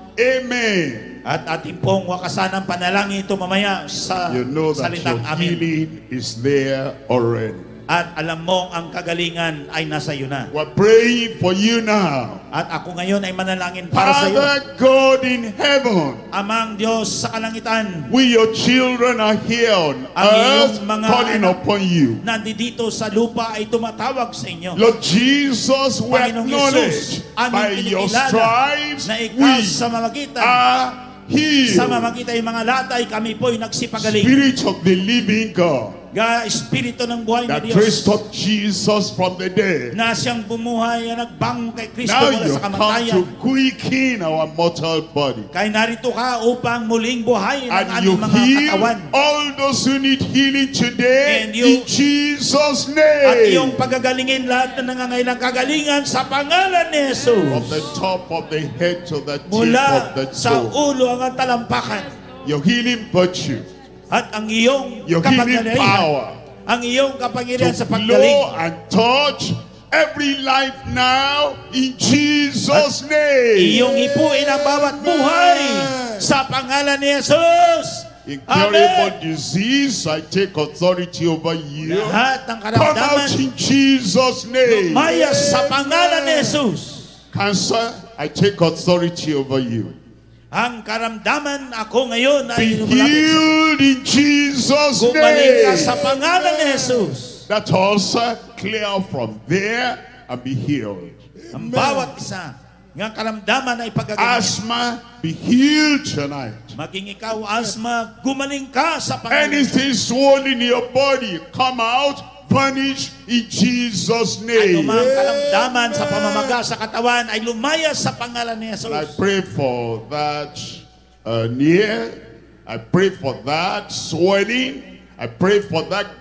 amen, At ating pong wakasan ang panalangin ito mamaya sa you know that your salitang amin. healing is there already. At alam mo ang kagalingan ay nasa iyo na. We're praying for you now. At ako ngayon ay manalangin para sa iyo. Father God in heaven, Amang Diyos sa kalangitan, we your children are here on Ang earth iyong mga calling anak upon you. nandito sa lupa ay tumatawag sa inyo. Lord Jesus, we Panginoong acknowledge Jesus, aming by your kinikilala stripes na ikaw we sa mamagitan are healed. sa mamagitan ng mga latay, kami po'y nagsipagaling. Spirit of the living God Espiritu ng buhay na that Diyos raised up Jesus from the dead. na siyang bumuhay at nagbangon kay Kristo Now mula you sa come kamatayan. to quicken our mortal body. Kaya narito ka upang muling buhayin ang And you aming mga heal katawan. all those who need healing today And you- in Jesus' At iyong name. pagagalingin lahat na nangangailang kagalingan sa pangalan ni From Jesus. the top of the head to the tip of Mula the sa toe. ulo hanggang talampakan. Your healing virtue, At ang iyong your healing kapangyarihan, power ang iyong to kapangyarihan sa flow paggaling. and touch every life now in Jesus' name. Iyong ipuin ang bawat buhay sa pangalan ni Jesus. Incurable Amen. disease, I take authority over you. Lahat ng Come out karamdaman, in Jesus' name. maya sa pangalan ni Jesus. Cancer, I take authority over you. Ang karamdaman ako ngayon Be ay lumalapit. healed in Jesus' Gumaling ka name. sa pangalan ni Jesus. That ulcer, clear from there and be healed. Ang bawat isa ng karamdaman na ipagaganyan. Asthma, be healed tonight. Maging ikaw, asthma, gumaling ka sa Panginoon. Anything swollen in your body, come out, vanish in Jesus' name. Anumang karamdaman sa pamamaga sa katawan ay lumayas sa pangalan ni Jesus. And I pray for that near. I pray for that swelling. I pray for that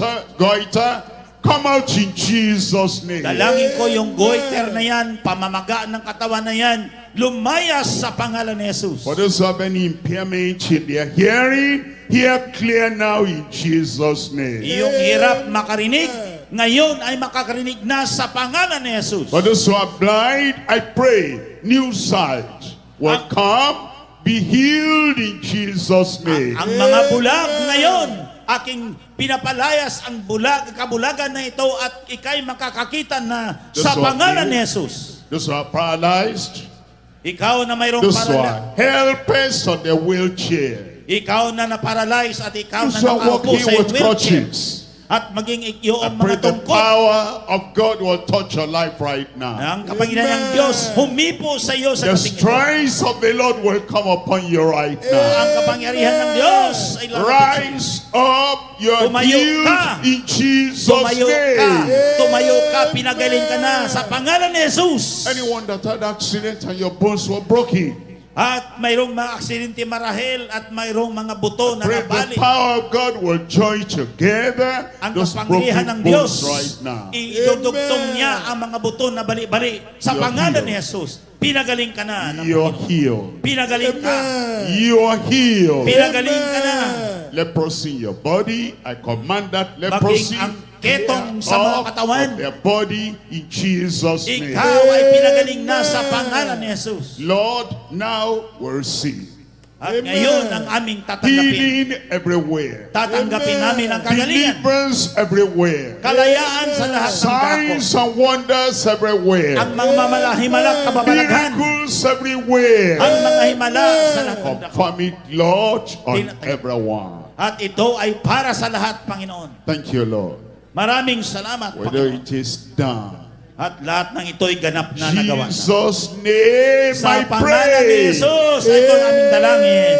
goiter. Come out in Jesus' name. Dalangin ko yung goiter na yan, pamamaga ng katawan na yan, lumayas sa pangalan ni Jesus. For those who have any impairment in their hearing, hear clear now in Jesus' name. Iyong hirap makarinig, ngayon ay makakarinig na sa pangalan ni Jesus. For those who are blind, I pray new sight will come, be healed in Jesus' name. Ang mga bulag ngayon, aking pinapalayas ang kabulagan na ito at ikay makakakita na sa pangalan ni Jesus. Those who are paralyzed, Ikaw na mayroong those who paralyze. are helpless on their wheelchair, Ikaw na na-paralyze at ikaw those na who are nakaupo walking sa with wheelchair. crutches, At maging I iyong pray mga the tungkod. power of God will touch your life right now. Ang kapangyarihan ng Diyos humipo sa iyo sa The kasing ito. strength of the Lord will come upon you right now. Ang kapangyarihan ng Diyos ay lalapit sa iyo. Rise up, you're Tumayo healed ka. in Jesus' Tumayo ka. name. Tumayo ka. Pinagaling ka na sa pangalan ni Jesus. Anyone that had accident and your bones were broken, At mayroong mga aksidente marahil at mayroong mga buto na pray the nabali. power of God will join together Ang those kapangyarihan broken ng Diyos, bones right now. idudugtong niya ang mga buto na bali-bali sa You're pangalan healed. ni Jesus. Pinagaling ka na. ng You're Panginoon. healed. Pinagaling ka. You're healed. Pinagaling ka na. Leprosy in your body, I command that Maging leprosy ang ketong sa mga off katawan. of their body in Jesus' name. Ikaw ay pinagaling na sa pangalan ni Jesus. Lord, now we'll see At ngayon ang aming tatanggapin. healing everywhere, Tatanggapin namin ang kagalingan. deliverance everywhere, Kalayaan sa lahat ng dako. signs and wonders everywhere, Ang mga mamalahimalak kababalaghan. miracles everywhere. Ang mga himala sa lahat ng dako. Confirm it, Lord, on everyone. At ito ay para sa lahat, Panginoon. Thank you, Lord. Maraming salamat, Whether Panginoon. it is done. At lahat ng ito'y ganap na nagawa na. Jesus' name I Sa pangalan ni pray. Jesus, ito ang aming dalangin.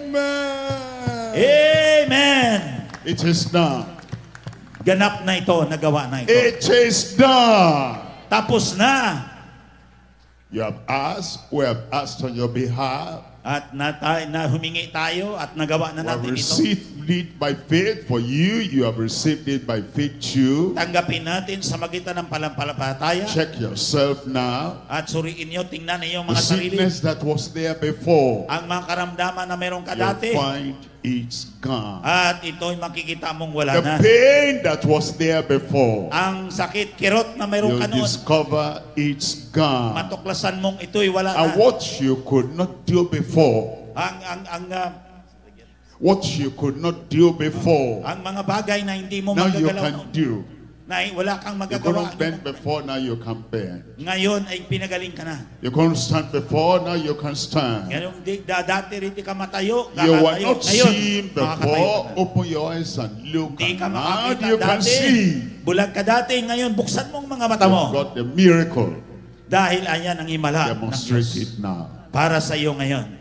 Amen. Amen. It is done. Ganap na ito, nagawa na ito. It is done. Tapos na. You have asked, we have asked on your behalf. At na humingi tayo at nagawa na We have natin ito. received it by faith for you. You have received it by faith too. Tanggapin natin sa magitan ng palampalapataya. Check yourself now. At suriin nyo, tingnan niyo The mga sarili. sickness that was there before, Ang mga karamdaman na meron ka you'll dati. find it's gone. At ito'y makikita mong wala The na. pain that was there before, Ang sakit, kirot na meron you'll ka noon. discover it's gone. Matuklasan mong ito'y wala And na. what you could not do before, what you could not do before, ang mga bagay na hindi mo now you magagalaw can noon. do. Na wala kang You magagawa. couldn't bend before, now you can bend. Ngayon ay pinagaling ka na. You couldn't stand before, now you can stand. Ngayon, dati rin di ka matayo. You were kakatayo. not Ngayon, seen makakatayo before. ka na. Open your eyes and look. Hindi ka And now makakita you can dati. see. Bulag ka dati. Ngayon, buksan mo ang mga mata You've mo. got the miracle. Dahil ayan ang himala ng Demonstrate Diyos it now. para sa iyo ngayon.